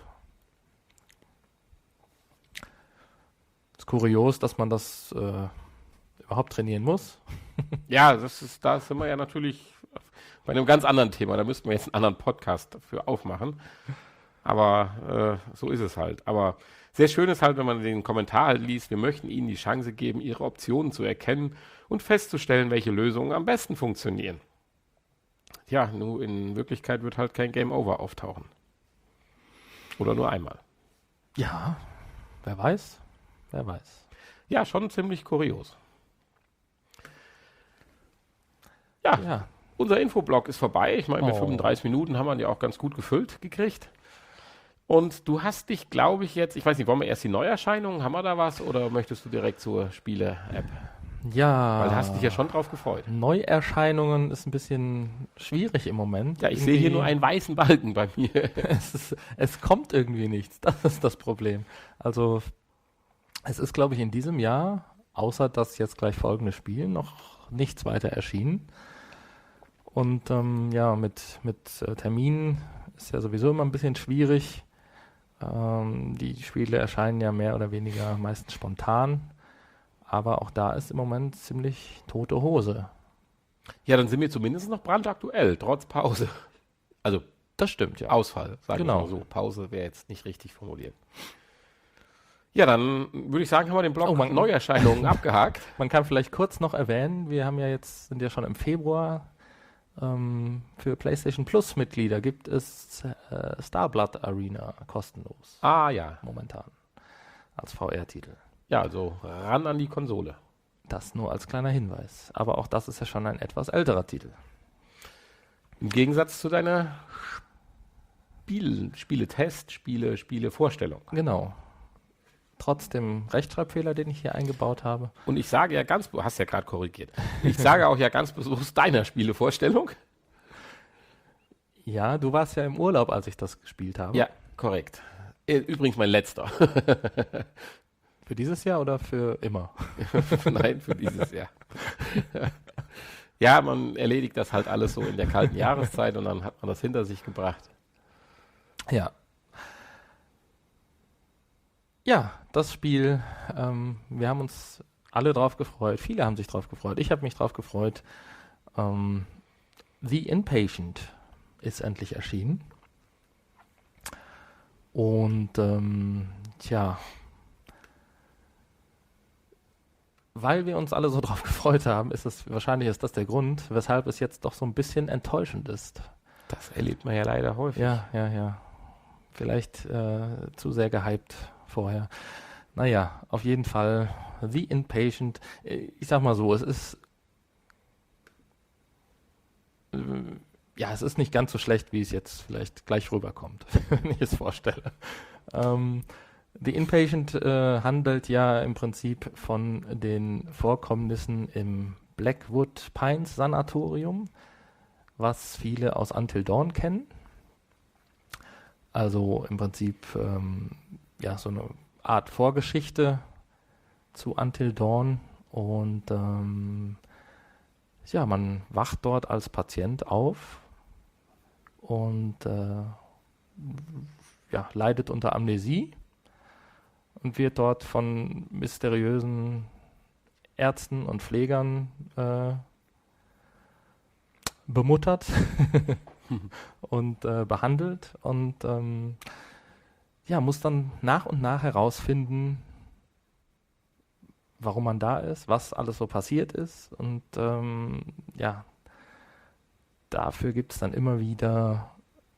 ist kurios, dass man das überhaupt trainieren muss. Ja, da sind wir ja natürlich bei einem ganz anderen Thema. Da müssten wir jetzt einen anderen Podcast dafür aufmachen. Aber so ist es halt. Aber sehr schön ist halt, wenn man den Kommentar halt liest, wir möchten Ihnen die Chance geben, Ihre Optionen zu erkennen und festzustellen, welche Lösungen am besten funktionieren. Ja, nur in Wirklichkeit wird halt kein Game Over auftauchen. Oder nur einmal. Ja, wer weiß. Wer weiß. Ja, schon ziemlich kurios. Ja. Unser Infoblog ist vorbei. Ich meine, mit 35 Minuten haben wir ihn ja auch ganz gut gefüllt gekriegt. Und du hast dich, glaube ich, jetzt, ich weiß nicht, wollen wir erst die Neuerscheinungen, haben wir da was, oder möchtest du direkt zur Spiele-App? Ja. Weil du hast dich ja schon drauf gefreut. Neuerscheinungen ist ein bisschen schwierig im Moment. Ja, ich sehe hier nur einen weißen Balken bei mir. Es kommt irgendwie nichts, das ist das Problem. Also, es ist, glaube ich, in diesem Jahr, außer das jetzt gleich folgende Spiel, noch nichts weiter erschienen. Und mit Terminen ist ja sowieso immer ein bisschen schwierig. Die Spiele erscheinen ja mehr oder weniger meistens spontan. Aber auch da ist im Moment ziemlich tote Hose. Ja, dann sind wir zumindest noch brandaktuell, trotz Pause. Also, das stimmt, ja. Ausfall, sagen wir Genau. mal so. Pause wäre jetzt nicht richtig formuliert. Ja, dann würde ich sagen, haben wir den Blog Neuerscheinungen abgehakt. Man kann vielleicht kurz noch erwähnen, sind ja schon im Februar für PlayStation Plus Mitglieder gibt es Starblood Arena kostenlos. Ah ja. Momentan. Als VR-Titel. Ja, also ran an die Konsole. Das nur als kleiner Hinweis. Aber auch das ist ja schon ein etwas älterer Titel. Im Gegensatz zu deiner Spiele-Vorstellung. Genau. Trotz dem Rechtschreibfehler, den ich hier eingebaut habe. Und ich sage ja du hast ja gerade korrigiert. Ich sage auch ja ganz bewusst deiner Spielevorstellung. Ja, du warst ja im Urlaub, als ich das gespielt habe. Ja, korrekt. Übrigens mein letzter. Für dieses Jahr oder für immer? Nein, für dieses Jahr. Ja, man erledigt das halt alles so in der kalten Jahreszeit und dann hat man das hinter sich gebracht. Ja. Ja, das Spiel, wir haben uns alle drauf gefreut. Viele haben sich drauf gefreut. Ich habe mich drauf gefreut. The Inpatient ist endlich erschienen. Und weil wir uns alle so drauf gefreut haben, wahrscheinlich ist das der Grund, weshalb es jetzt doch so ein bisschen enttäuschend ist. Das erlebt man ja leider häufig. Ja. Vielleicht zu sehr gehypt vorher. Naja, auf jeden Fall The Inpatient. Ich sag mal so, es ist nicht ganz so schlecht, wie es jetzt vielleicht gleich rüberkommt, wenn ich es vorstelle. The Inpatient handelt ja im Prinzip von den Vorkommnissen im Blackwood Pines Sanatorium, was viele aus Until Dawn kennen. Also im Prinzip so eine Art Vorgeschichte zu Until Dawn und man wacht dort als Patient auf und leidet unter Amnesie und wird dort von mysteriösen Ärzten und Pflegern bemuttert und behandelt und muss dann nach und nach herausfinden, warum man da ist, was alles so passiert ist und dafür gibt es dann immer wieder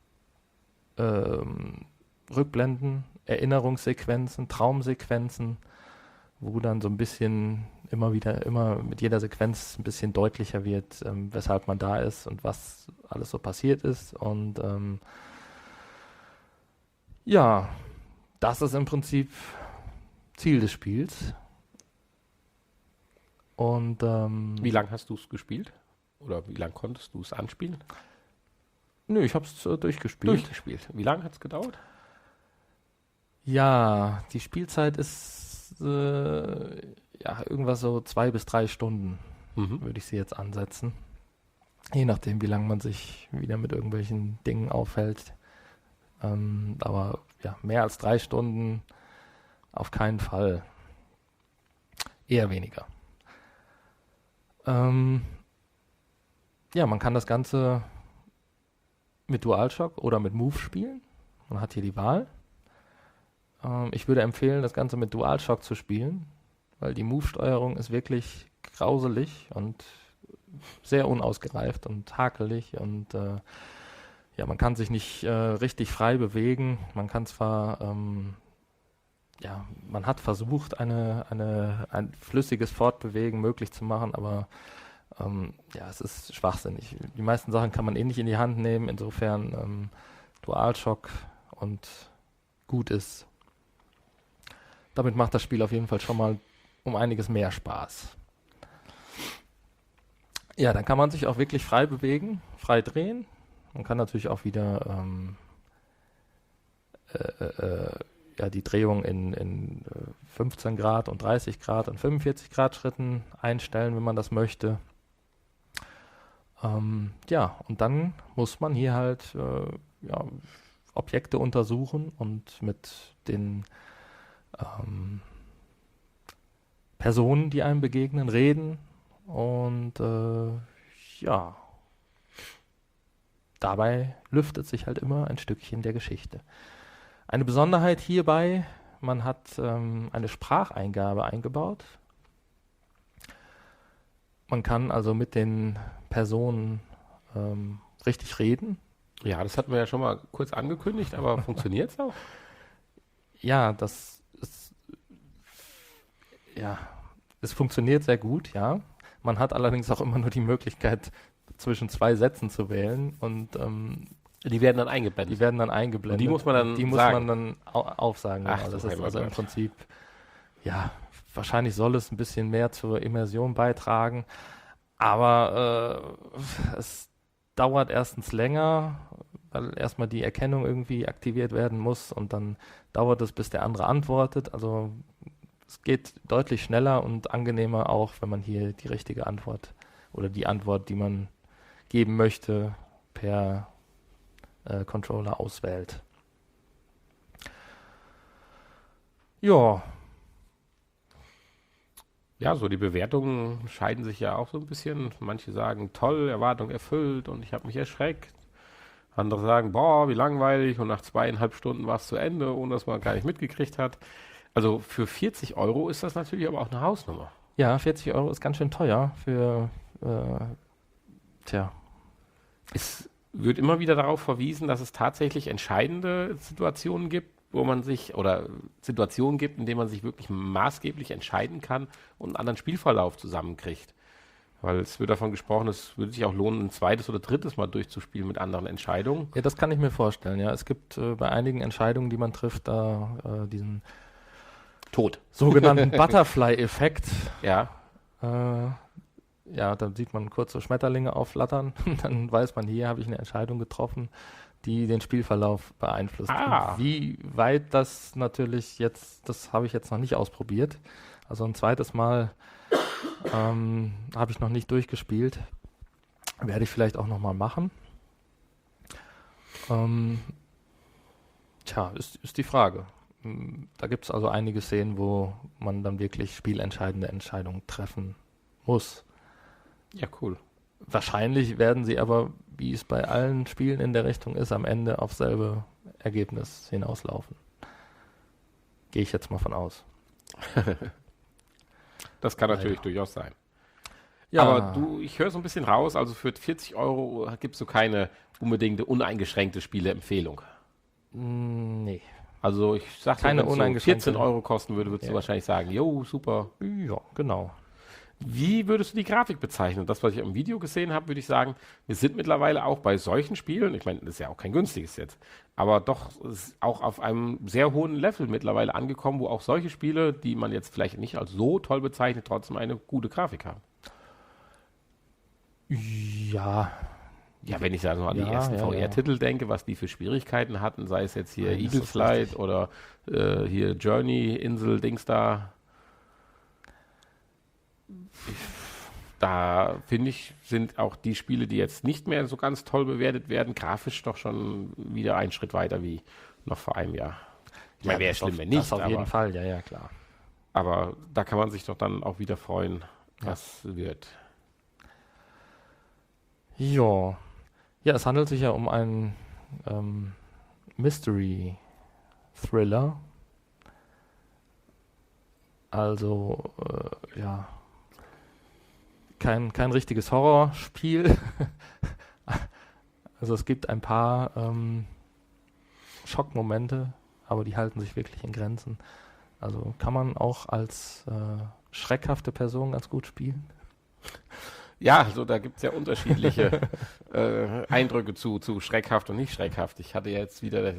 Rückblenden, Erinnerungssequenzen, Traumsequenzen, wo dann so ein bisschen immer mit jeder Sequenz ein bisschen deutlicher wird, weshalb man da ist und was alles so passiert ist. Und das ist im Prinzip Ziel des Spiels. Und wie lange hast du es gespielt? Oder wie lange konntest du es anspielen? Nö, ich habe es durchgespielt. Wie lange hat es gedauert? Ja, die Spielzeit ist irgendwas so 2 bis 3 Stunden. würde ich sie jetzt ansetzen. Je nachdem, wie lange man sich wieder mit irgendwelchen Dingen aufhält. Aber ja, mehr als 3 Stunden auf keinen Fall. Eher weniger. Ja, man kann das Ganze mit DualShock oder mit Move spielen. Man hat hier die Wahl. Ich würde empfehlen, das Ganze mit DualShock zu spielen, weil die Move-Steuerung ist wirklich grauselig und sehr unausgereift und hakelig und ja, man kann sich nicht richtig frei bewegen. Man kann zwar, ja, man hat versucht, ein flüssiges Fortbewegen möglich zu machen, aber ja, es ist schwachsinnig. Die meisten Sachen kann man eh nicht in die Hand nehmen, insofern DualShock und gut ist. Damit macht das Spiel auf jeden Fall schon mal um einiges mehr Spaß. Ja, dann kann man sich auch wirklich frei bewegen, frei drehen. Man kann natürlich auch wieder ja, die Drehung in 15 Grad und 30 Grad und 45 Grad Schritten einstellen, wenn man das möchte. Ja, und dann muss man hier halt ja, Objekte untersuchen und mit den Personen, die einem begegnen, reden und ja, dabei lüftet sich halt immer ein Stückchen der Geschichte. Eine Besonderheit hierbei, man hat eine Spracheingabe eingebaut. Man kann also mit den Personen richtig reden. Ja, das hatten wir ja schon mal kurz angekündigt, aber funktioniert es auch? Ja, es funktioniert sehr gut, ja. Man hat allerdings auch immer nur die Möglichkeit, zwischen 2 Sätzen zu wählen und die werden dann eingeblendet. Und die muss man dann sagen. Aufsagen. Ach, Genau. Das so, ist also im Prinzip, ja, wahrscheinlich soll es ein bisschen mehr zur Immersion beitragen, aber es dauert erstens länger, weil erstmal die Erkennung irgendwie aktiviert werden muss und dann dauert es, bis der andere antwortet. Also es geht deutlich schneller und angenehmer auch, wenn man hier die richtige Antwort oder die Antwort, die man geben möchte, per Controller auswählt. Ja. Ja, so die Bewertungen scheiden sich ja auch so ein bisschen. Manche sagen, toll, Erwartung erfüllt und ich habe mich erschreckt. Andere sagen, boah, wie langweilig und nach 2,5 Stunden war es zu Ende, ohne dass man gar nicht mitgekriegt hat. Also für 40 € ist das natürlich aber auch eine Hausnummer. Ja, 40 € ist ganz schön teuer für, Es wird immer wieder darauf verwiesen, dass es tatsächlich entscheidende Situationen gibt, wo man sich, oder Situationen gibt, in denen man sich wirklich maßgeblich entscheiden kann und einen anderen Spielverlauf zusammenkriegt. Weil es wird davon gesprochen, es würde sich auch lohnen, ein zweites oder drittes Mal durchzuspielen mit anderen Entscheidungen. Ja, das kann ich mir vorstellen, ja. Es gibt bei einigen Entscheidungen, die man trifft, da diesen sogenannten Butterfly-Effekt. Ja. Ja, dann sieht man kurz so Schmetterlinge aufflattern. Dann weiß man, hier habe ich eine Entscheidung getroffen, die den Spielverlauf beeinflusst. Ah. Wie weit das natürlich jetzt, das habe ich jetzt noch nicht ausprobiert. Also ein zweites Mal habe ich noch nicht durchgespielt. Werde ich vielleicht auch nochmal machen. Ist die Frage. Da gibt es also einige Szenen, wo man dann wirklich spielentscheidende Entscheidungen treffen muss. Ja, cool. Wahrscheinlich werden sie aber, wie es bei allen Spielen in der Richtung ist, am Ende auf selbe Ergebnis hinauslaufen. Gehe ich jetzt mal von aus. Das kann natürlich durchaus sein. Ja. Aber ich höre so ein bisschen raus, also für 40 € gibst du keine unbedingte uneingeschränkte Spieleempfehlung. Nee. Also ich sage, keine wenn es so 14 € kosten würde, würdest du wahrscheinlich sagen, jo, super. Ja, genau. Wie würdest du die Grafik bezeichnen? Das, was ich im Video gesehen habe, würde ich sagen, wir sind mittlerweile auch bei solchen Spielen, ich meine, das ist ja auch kein günstiges jetzt, aber doch ist auch auf einem sehr hohen Level mittlerweile angekommen, wo auch solche Spiele, die man jetzt vielleicht nicht als so toll bezeichnet, trotzdem eine gute Grafik haben. Ja. Ja, wenn ich da so an die ersten VR-Titel denke, was die für Schwierigkeiten hatten, sei es jetzt hier Eagle Flight oder hier Journey, Insel, Dings da. da finde ich, sind auch die Spiele, die jetzt nicht mehr so ganz toll bewertet werden, grafisch doch schon wieder einen Schritt weiter wie noch vor einem Jahr. Ich meine, wäre schlimm, wenn nicht. Das auf jeden Fall, ja, klar. Aber da kann man sich doch dann auch wieder freuen, was wird. Ja. Ja, es handelt sich ja um einen Mystery-Thriller. Also, ja, kein richtiges Horrorspiel. Also es gibt ein paar Schockmomente, aber die halten sich wirklich in Grenzen. Also kann man auch als schreckhafte Person ganz gut spielen. Ja, also da gibt es ja unterschiedliche Eindrücke zu schreckhaft und nicht schreckhaft. Ich hatte jetzt wieder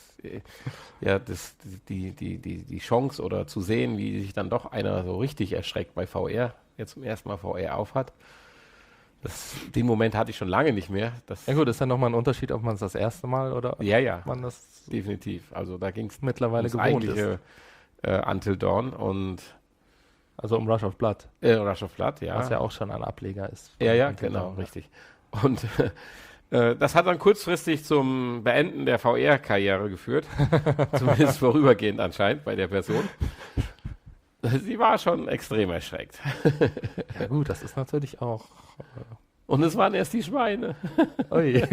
die Chance oder zu sehen, wie sich dann doch einer so richtig erschreckt bei VR, jetzt zum ersten Mal VR aufhat. Den Moment hatte ich schon lange nicht mehr. Ja gut, ist ja nochmal ein Unterschied, ob man es das erste Mal oder man das definitiv. Also da ging es mittlerweile gewohnt ist. Until Dawn und also um Rush of Blood. Rush of Blood, ja. Was ja auch schon ein Ableger ist. Ja, genau, richtig. Und das hat dann kurzfristig zum Beenden der VR-Karriere geführt. Zumindest vorübergehend anscheinend bei der Person. Sie war schon extrem erschreckt. Ja gut, das ist natürlich auch... Und es waren erst die Schweine. Ui.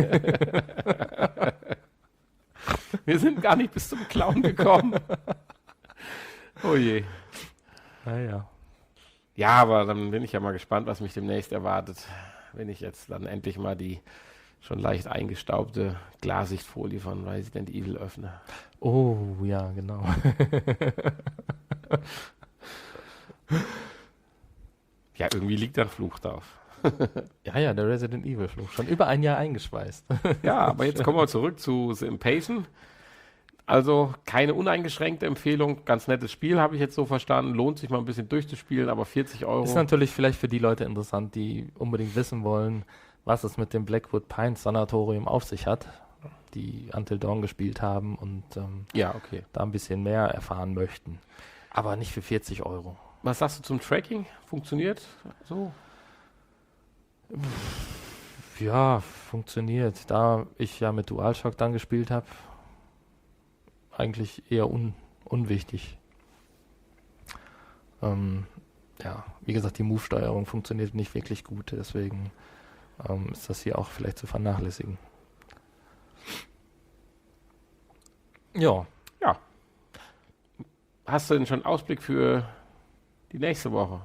Wir sind gar nicht bis zum Clown gekommen. Oh je. Naja. Ja, aber dann bin ich ja mal gespannt, was mich demnächst erwartet, wenn ich jetzt dann endlich mal die schon leicht eingestaubte Klarsichtfolie von Resident Evil öffne. Oh, ja, genau. Ja, irgendwie liegt da ein Fluch drauf. Ja, der Resident Evil Fluch. Schon über ein Jahr eingeschweißt. Ja, aber jetzt kommen wir zurück zu The Impatient. Also keine uneingeschränkte Empfehlung, ganz nettes Spiel, habe ich jetzt so verstanden. Lohnt sich mal ein bisschen durchzuspielen, aber 40 Euro. Ist natürlich vielleicht für die Leute interessant, die unbedingt wissen wollen, was es mit dem Blackwood Pines Sanatorium auf sich hat, die Until Dawn gespielt haben und ja, okay, da ein bisschen mehr erfahren möchten. Aber nicht für 40 Euro. Was sagst du zum Tracking? Funktioniert so? Ja, funktioniert. Da ich ja mit DualShock dann gespielt habe, eigentlich eher unwichtig. Ja, wie gesagt, die Move-Steuerung funktioniert nicht wirklich gut, deswegen ist das hier auch vielleicht zu vernachlässigen. Ja. Ja. Hast du denn schon einen Ausblick für die nächste Woche?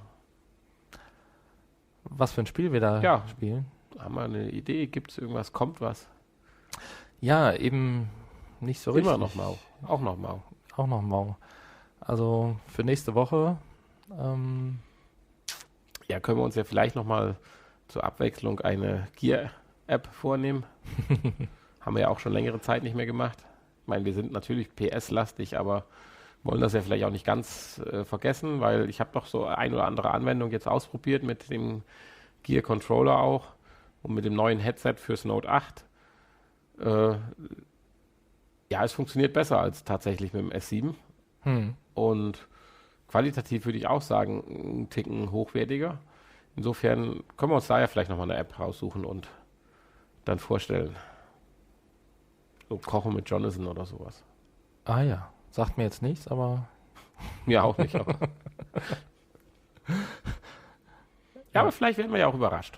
Was für ein Spiel wir da spielen? Haben wir eine Idee? Gibt es irgendwas? Kommt was? Ja, eben nicht so richtig. Immer noch Mau. Auch noch Mau. Auch noch Mau. Also für nächste Woche. Ja, können wir uns ja vielleicht nochmal zur Abwechslung eine Gear-App vornehmen. Haben wir ja auch schon längere Zeit nicht mehr gemacht. Ich meine, wir sind natürlich PS-lastig, aber wollen das ja vielleicht auch nicht ganz vergessen, weil ich habe doch so ein oder andere Anwendung jetzt ausprobiert mit dem Gear-Controller auch und mit dem neuen Headset fürs Note 8. Ja, es funktioniert besser als tatsächlich mit dem S7. Und qualitativ würde ich auch sagen, einen Ticken hochwertiger. Insofern können wir uns da ja vielleicht nochmal eine App raussuchen und dann vorstellen. So Kochen mit Jonathan oder sowas. Ah ja, sagt mir jetzt nichts, aber... Mir auch nicht, aber... Ja, aber vielleicht werden wir ja auch überrascht.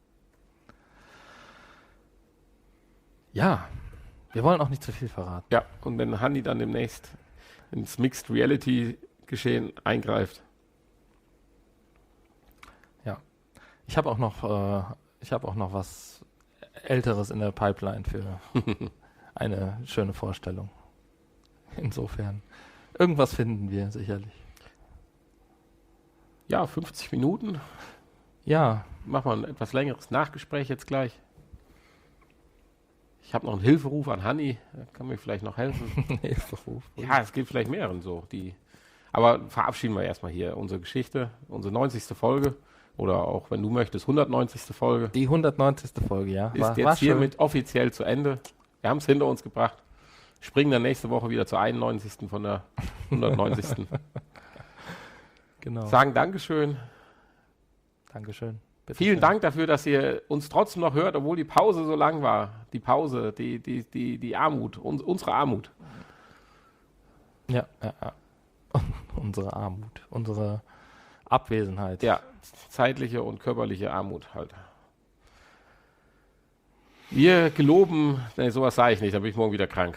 Ja, wir wollen auch nicht zu viel verraten. Ja, und wenn Hanni dann demnächst ins Mixed Reality Geschehen eingreift. Ja, ich habe auch noch was Älteres in der Pipeline für eine schöne Vorstellung. Insofern, irgendwas finden wir sicherlich. Ja, 50 Minuten. Ja. Machen wir ein etwas längeres Nachgespräch jetzt gleich. Ich habe noch einen Hilferuf an Hanni, der kann mir vielleicht noch helfen. Hilferuf. Ja, es gibt vielleicht mehreren so. Aber verabschieden wir erstmal hier unsere Geschichte, unsere 90. Folge. Oder auch, wenn du möchtest, 190. Folge. Die 190. Folge, ja. Ist jetzt hiermit offiziell zu Ende. Wir haben es hinter uns gebracht. Springen dann nächste Woche wieder zur 91. von der 190. Genau. Sagen Dankeschön. Dankeschön. Vielen Dank dafür, dass ihr uns trotzdem noch hört, obwohl die Pause so lang war. Die Pause, die Armut, unsere Armut. Ja. Unsere Armut, unsere Abwesenheit. Ja, zeitliche und körperliche Armut halt. Wir geloben, sowas sage ich nicht, da bin ich morgen wieder krank.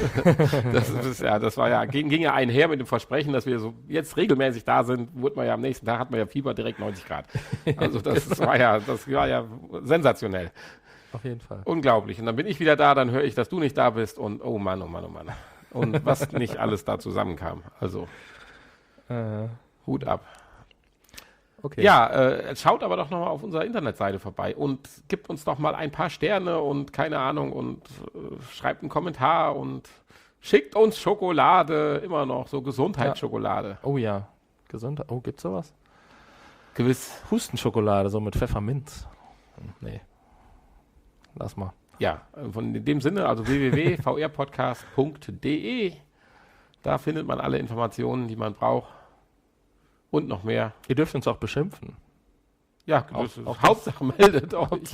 Ging ja einher mit dem Versprechen, dass wir so jetzt regelmäßig da sind, wurde man ja am nächsten Tag, hat man ja Fieber direkt 90 Grad. Also das war ja sensationell. Auf jeden Fall. Unglaublich. Und dann bin ich wieder da, dann höre ich, dass du nicht da bist und oh Mann. Und was nicht alles da zusammenkam. Also Hut ab. Okay. Ja, schaut aber doch nochmal auf unserer Internetseite vorbei und gibt uns doch mal ein paar Sterne und keine Ahnung und schreibt einen Kommentar und schickt uns Schokolade, immer noch, so Gesundheitsschokolade. Ja. Oh ja, Gesundheit. Oh, gibt's sowas? Gewiss. Hustenschokolade, so mit Pfefferminz. Nee. Lass mal. Ja, in dem Sinne, also www.vrpodcast.de. Da findet man alle Informationen, die man braucht. Und noch mehr. Ihr dürft uns auch beschimpfen. Ja, Hauptsache meldet euch.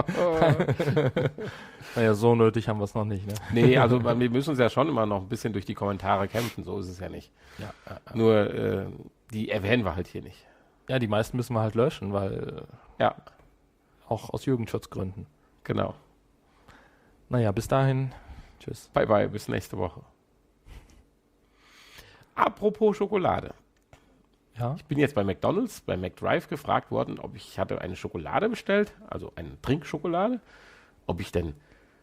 Naja, so nötig haben wir es noch nicht, ne? Nee, also wir müssen uns ja schon immer noch ein bisschen durch die Kommentare kämpfen, so ist es ja nicht. Ja. Nur die erwähnen wir halt hier nicht. Ja, die meisten müssen wir halt löschen, weil auch aus Jugendschutzgründen. Genau. Naja, bis dahin. Tschüss. Bye bye, bis nächste Woche. Apropos Schokolade. Ja? Ich bin jetzt bei McDonald's, bei McDrive gefragt worden, ob ich hatte eine Schokolade bestellt, also eine Trinkschokolade, ob ich denn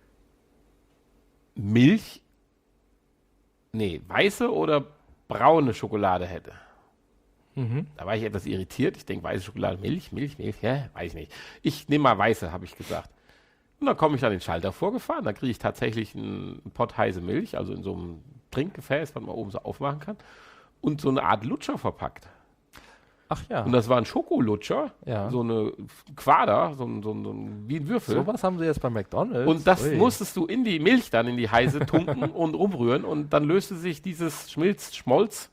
weiße oder braune Schokolade hätte. Mhm. Da war ich etwas irritiert. Ich denke, weiße Schokolade, Milch, weiß ich nicht. Ich nehme mal weiße, habe ich gesagt. Und dann komme ich an den Schalter vorgefahren, da kriege ich tatsächlich einen Pott heiße Milch, also in so einem Trinkgefäß, was man oben so aufmachen kann, und so eine Art Lutscher verpackt. Ach ja. Und das war ein Schokolutscher, Ja. so eine Quader, so ein wie ein Würfel. Sowas haben sie jetzt bei McDonald's. Und das musstest du in die Milch dann, in die heiße, tunken und umrühren und dann löste sich dieses Schmolz,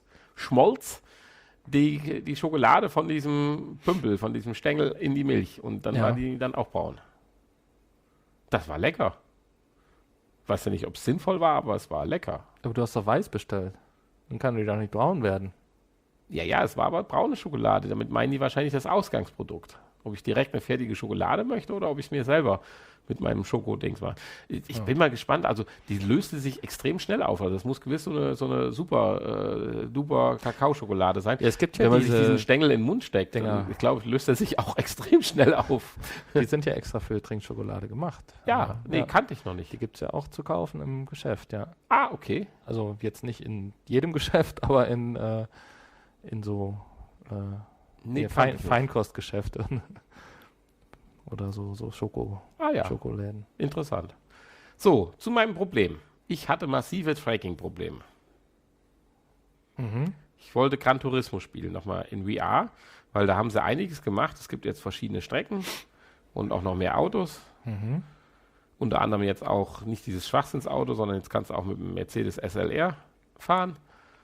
die Schokolade von diesem Pümpel, von diesem Stängel in die Milch und dann war die dann auch braun. Das war lecker. Ich weiß ja nicht, ob es sinnvoll war, aber es war lecker. Aber du hast doch weiß bestellt. Dann kann die doch nicht braun werden. Ja, es war aber braune Schokolade. Damit meinen die wahrscheinlich das Ausgangsprodukt. Ob ich direkt eine fertige Schokolade möchte oder ob ich es mir selber mit meinem Schokodings mache. Ich bin mal gespannt. Also die löste sich extrem schnell auf. Also das muss gewiss so eine super duper Kakaoschokolade sein. Ja, es gibt ja wenn man sich diesen Stängel in den Mund steckt, dann, ich glaube, löst er sich auch extrem schnell auf. Die sind ja extra für Trinkschokolade gemacht. Ja, kannte ich noch nicht. Die gibt es ja auch zu kaufen im Geschäft, ja. Ah, okay. Also jetzt nicht in jedem Geschäft, aber in so Feinkostgeschäfte. Oder so Schokoläden. Interessant. So, zu meinem Problem. Ich hatte massive Tracking-Probleme. Mhm. Ich wollte Gran Turismo spielen, nochmal in VR, weil da haben sie einiges gemacht. Es gibt jetzt verschiedene Strecken und auch noch mehr Autos. Mhm. Unter anderem jetzt auch nicht dieses Schwachsinnsauto, sondern jetzt kannst du auch mit dem Mercedes SLR fahren.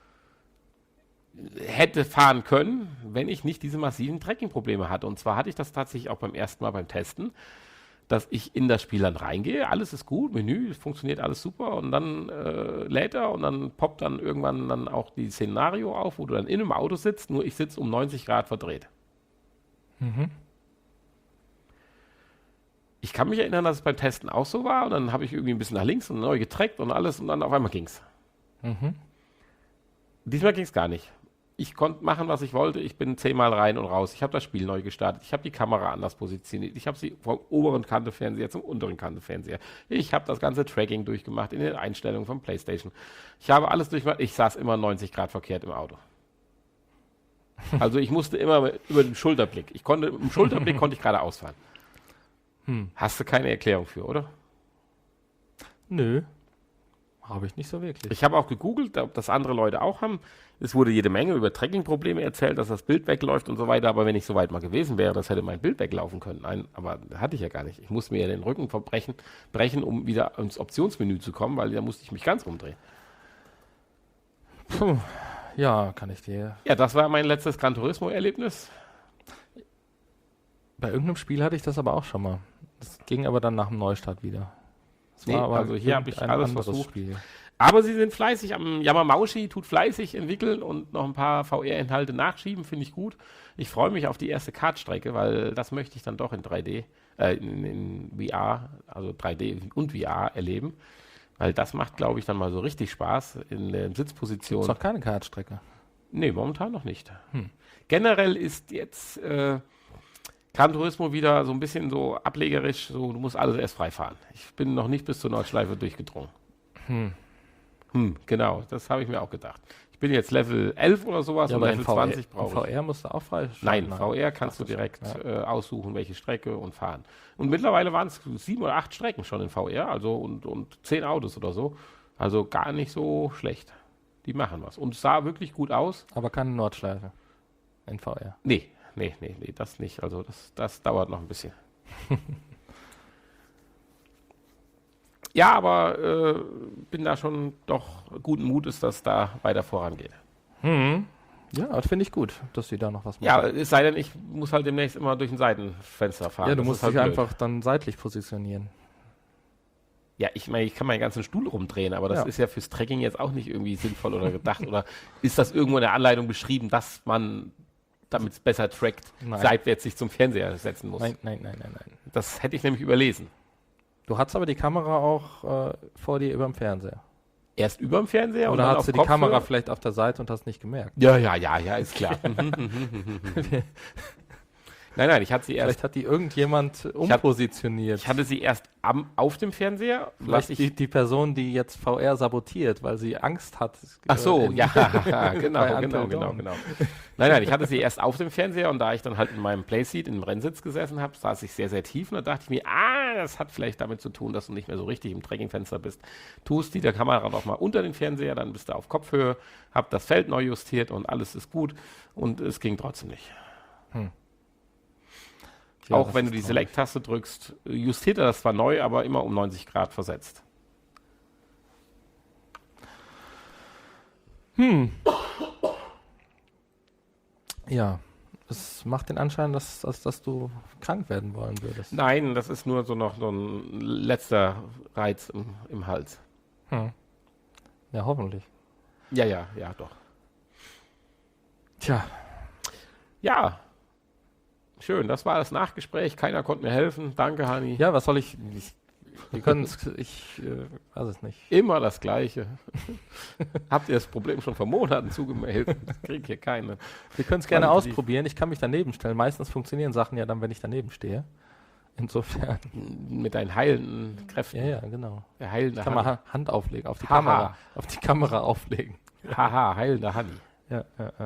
Hätte fahren können, wenn ich nicht diese massiven Tracking-Probleme hatte. Und zwar hatte ich das tatsächlich auch beim ersten Mal beim Testen, dass ich in das Spiel dann reingehe, alles ist gut, Menü, funktioniert alles super und dann lädt er und dann poppt dann irgendwann dann auch die Szenario auf, wo du dann in einem Auto sitzt, nur ich sitze um 90 Grad verdreht. Mhm. Ich kann mich erinnern, dass es beim Testen auch so war und dann habe ich irgendwie ein bisschen nach links und neu getrackt und alles und dann auf einmal ging's. Mhm. Diesmal ging's gar nicht. Ich konnte machen, was ich wollte. Ich bin 10-mal rein und raus. Ich habe das Spiel neu gestartet. Ich habe die Kamera anders positioniert. Ich habe sie vom oberen Kantefernseher zum unteren Kantefernseher. Ich habe das ganze Tracking durchgemacht in den Einstellungen von PlayStation. Ich habe alles durchgemacht. Ich saß immer 90 Grad verkehrt im Auto. Also ich musste immer über den Schulterblick. Im Schulterblick konnte ich gerade ausfahren. Hast du keine Erklärung für, oder? Nö. Habe ich nicht so wirklich. Ich habe auch gegoogelt, ob das andere Leute auch haben. Es wurde jede Menge über Tracking-Probleme erzählt, dass das Bild wegläuft und so weiter. Aber wenn ich so weit mal gewesen wäre, das hätte mein Bild weglaufen können. Aber hatte ich ja gar nicht. Ich musste mir ja den Rücken brechen, um wieder ins Optionsmenü zu kommen, weil da musste ich mich ganz rumdrehen. Puh. Ja, kann ich dir. Ja, das war mein letztes Gran Turismo-Erlebnis. Bei irgendeinem Spiel hatte ich das aber auch schon mal. Das ging aber dann nach dem Neustart wieder. Das Nee, also hier habe ich alles versucht. Spiel. Aber sie sind fleißig am Yamamaushi, tut fleißig entwickeln und noch ein paar VR-Inhalte nachschieben, finde ich gut. Ich freue mich auf die erste Kartstrecke, weil das möchte ich dann doch in 3D, in VR, also 3D und VR erleben. Weil das macht, glaube ich, dann mal so richtig Spaß in der Sitzposition. Ist doch keine Kartstrecke. Nee, momentan noch nicht. Generell ist jetzt Gran Turismo wieder so ein bisschen so ablegerisch, so du musst alles erst frei fahren. Ich bin noch nicht bis zur Nordschleife durchgedrungen. Genau, das habe ich mir auch gedacht. Ich bin jetzt Level 11 oder sowas und Level 20 brauche ich. VR musst du auch frei Nein, VR kannst du direkt aussuchen, welche Strecke und fahren. Und mittlerweile waren es 7 oder 8 Strecken schon in VR, also und 10 Autos oder so. Also gar nicht so schlecht. Die machen was. Und es sah wirklich gut aus. Aber keine Nordschleife in VR. Nee, das nicht. Also das dauert noch ein bisschen. Ja, aber bin da schon doch guten Mutes, dass da weiter vorangeht. Ja, das finde ich gut, dass die da noch was machen. Ja, es sei denn, ich muss halt demnächst immer durch ein Seitenfenster fahren. Ja, du Das musst ist halt dich blöd. einfach dann seitlich positionieren. Ja, ich meine, ich kann meinen ganzen Stuhl rumdrehen, aber das ist ja fürs Trekking jetzt auch nicht irgendwie sinnvoll oder gedacht. Oder ist das irgendwo in der Anleitung beschrieben, dass man, damit es besser trackt, seitwärts sich zum Fernseher setzen muss? Nein. Das hätte ich nämlich überlesen. Du hattest aber die Kamera auch vor dir über dem Fernseher. Erst über dem Fernseher Oder dann hast du die Kopfhörer? Kamera vielleicht auf der Seite und hast nicht gemerkt? Ja, ist klar. Nein, ich hatte sie erst. Vielleicht hat die irgendjemand umpositioniert. Ich hatte sie erst auf dem Fernseher. Vielleicht die Person, die jetzt VR sabotiert, weil sie Angst hat. Ach so, ja, genau. Dawn. Nein, ich hatte sie erst auf dem Fernseher und da ich dann halt in meinem Playseat, im Rennsitz gesessen habe, saß ich sehr, sehr tief und da dachte ich mir, das hat vielleicht damit zu tun, dass du nicht mehr so richtig im Trekkingfenster bist. Tust die der Kamera noch mal unter den Fernseher, dann bist du auf Kopfhöhe, hab das Feld neu justiert und alles ist gut und es ging trotzdem nicht. Ja, auch wenn du die Select-Taste drückst, justiert er das zwar neu, aber immer um 90 Grad versetzt. Ja, es macht den Anschein, dass du krank werden wollen würdest. Nein, das ist nur so ein letzter Reiz im Hals. Ja, hoffentlich. Ja, doch. Tja. Ja. Schön, das war das Nachgespräch. Keiner konnte mir helfen. Danke, Hani. Ja, was soll ich wir können es, ich weiß es nicht. Immer das Gleiche. Habt ihr das Problem schon vor Monaten zugemeldet? Krieg hier keine. Wir können es gerne ausprobieren. Ich kann mich daneben stellen. Meistens funktionieren Sachen ja dann, wenn ich daneben stehe. Insofern. Mit deinen heilenden Kräften. Ja, genau. Der heilende Ich kann mal Hand auflegen, auf die Haha. Kamera auflegen. Haha, heilender Hani. Ja.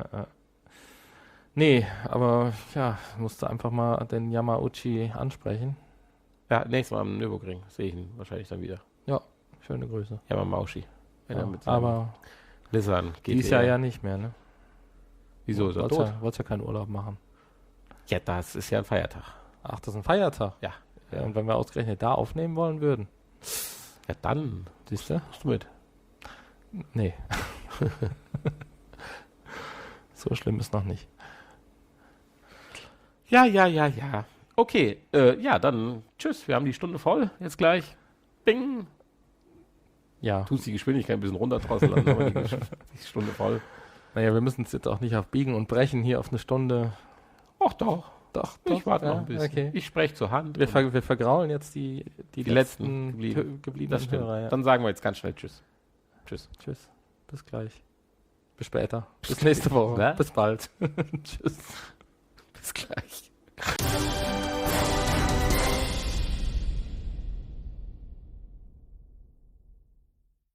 Nee, aber ja, musste einfach mal den Yamauchi ansprechen. Ja, nächstes Mal am Nürburgring sehe ich ihn wahrscheinlich dann wieder. Ja, schöne Grüße. Yamamaushi. Wenn er mit aber Lissern geht. Dies Jahr ja nicht mehr, ne? Wieso ist er tot? Wolltest ja keinen Urlaub machen. Ja, das ist ja ein Feiertag. Ach, das ist ein Feiertag? Ja. Und wenn wir ausgerechnet da aufnehmen wollen würden? Ja, dann. Siehst du? Bist du mit? Nee. So schlimm ist noch nicht. Ja. Okay, ja, dann tschüss. Wir haben die Stunde voll. Jetzt gleich. Bing. Ja. Tust die Geschwindigkeit ein bisschen runterdrosseln, dann haben wir die Stunde voll. Naja, wir müssen es jetzt auch nicht auf Biegen und Brechen hier auf eine Stunde. Ach doch. Ich warte noch ein bisschen. Okay. Ich spreche zur Hand. Wir vergraulen jetzt die letzten gebliebenen Das stimmt. Hörer. Ja. Dann sagen wir jetzt ganz schnell Tschüss. Tschüss. Bis gleich. Bis später. Bis nächste Woche. Ja? Bis bald. Tschüss. Bis gleich.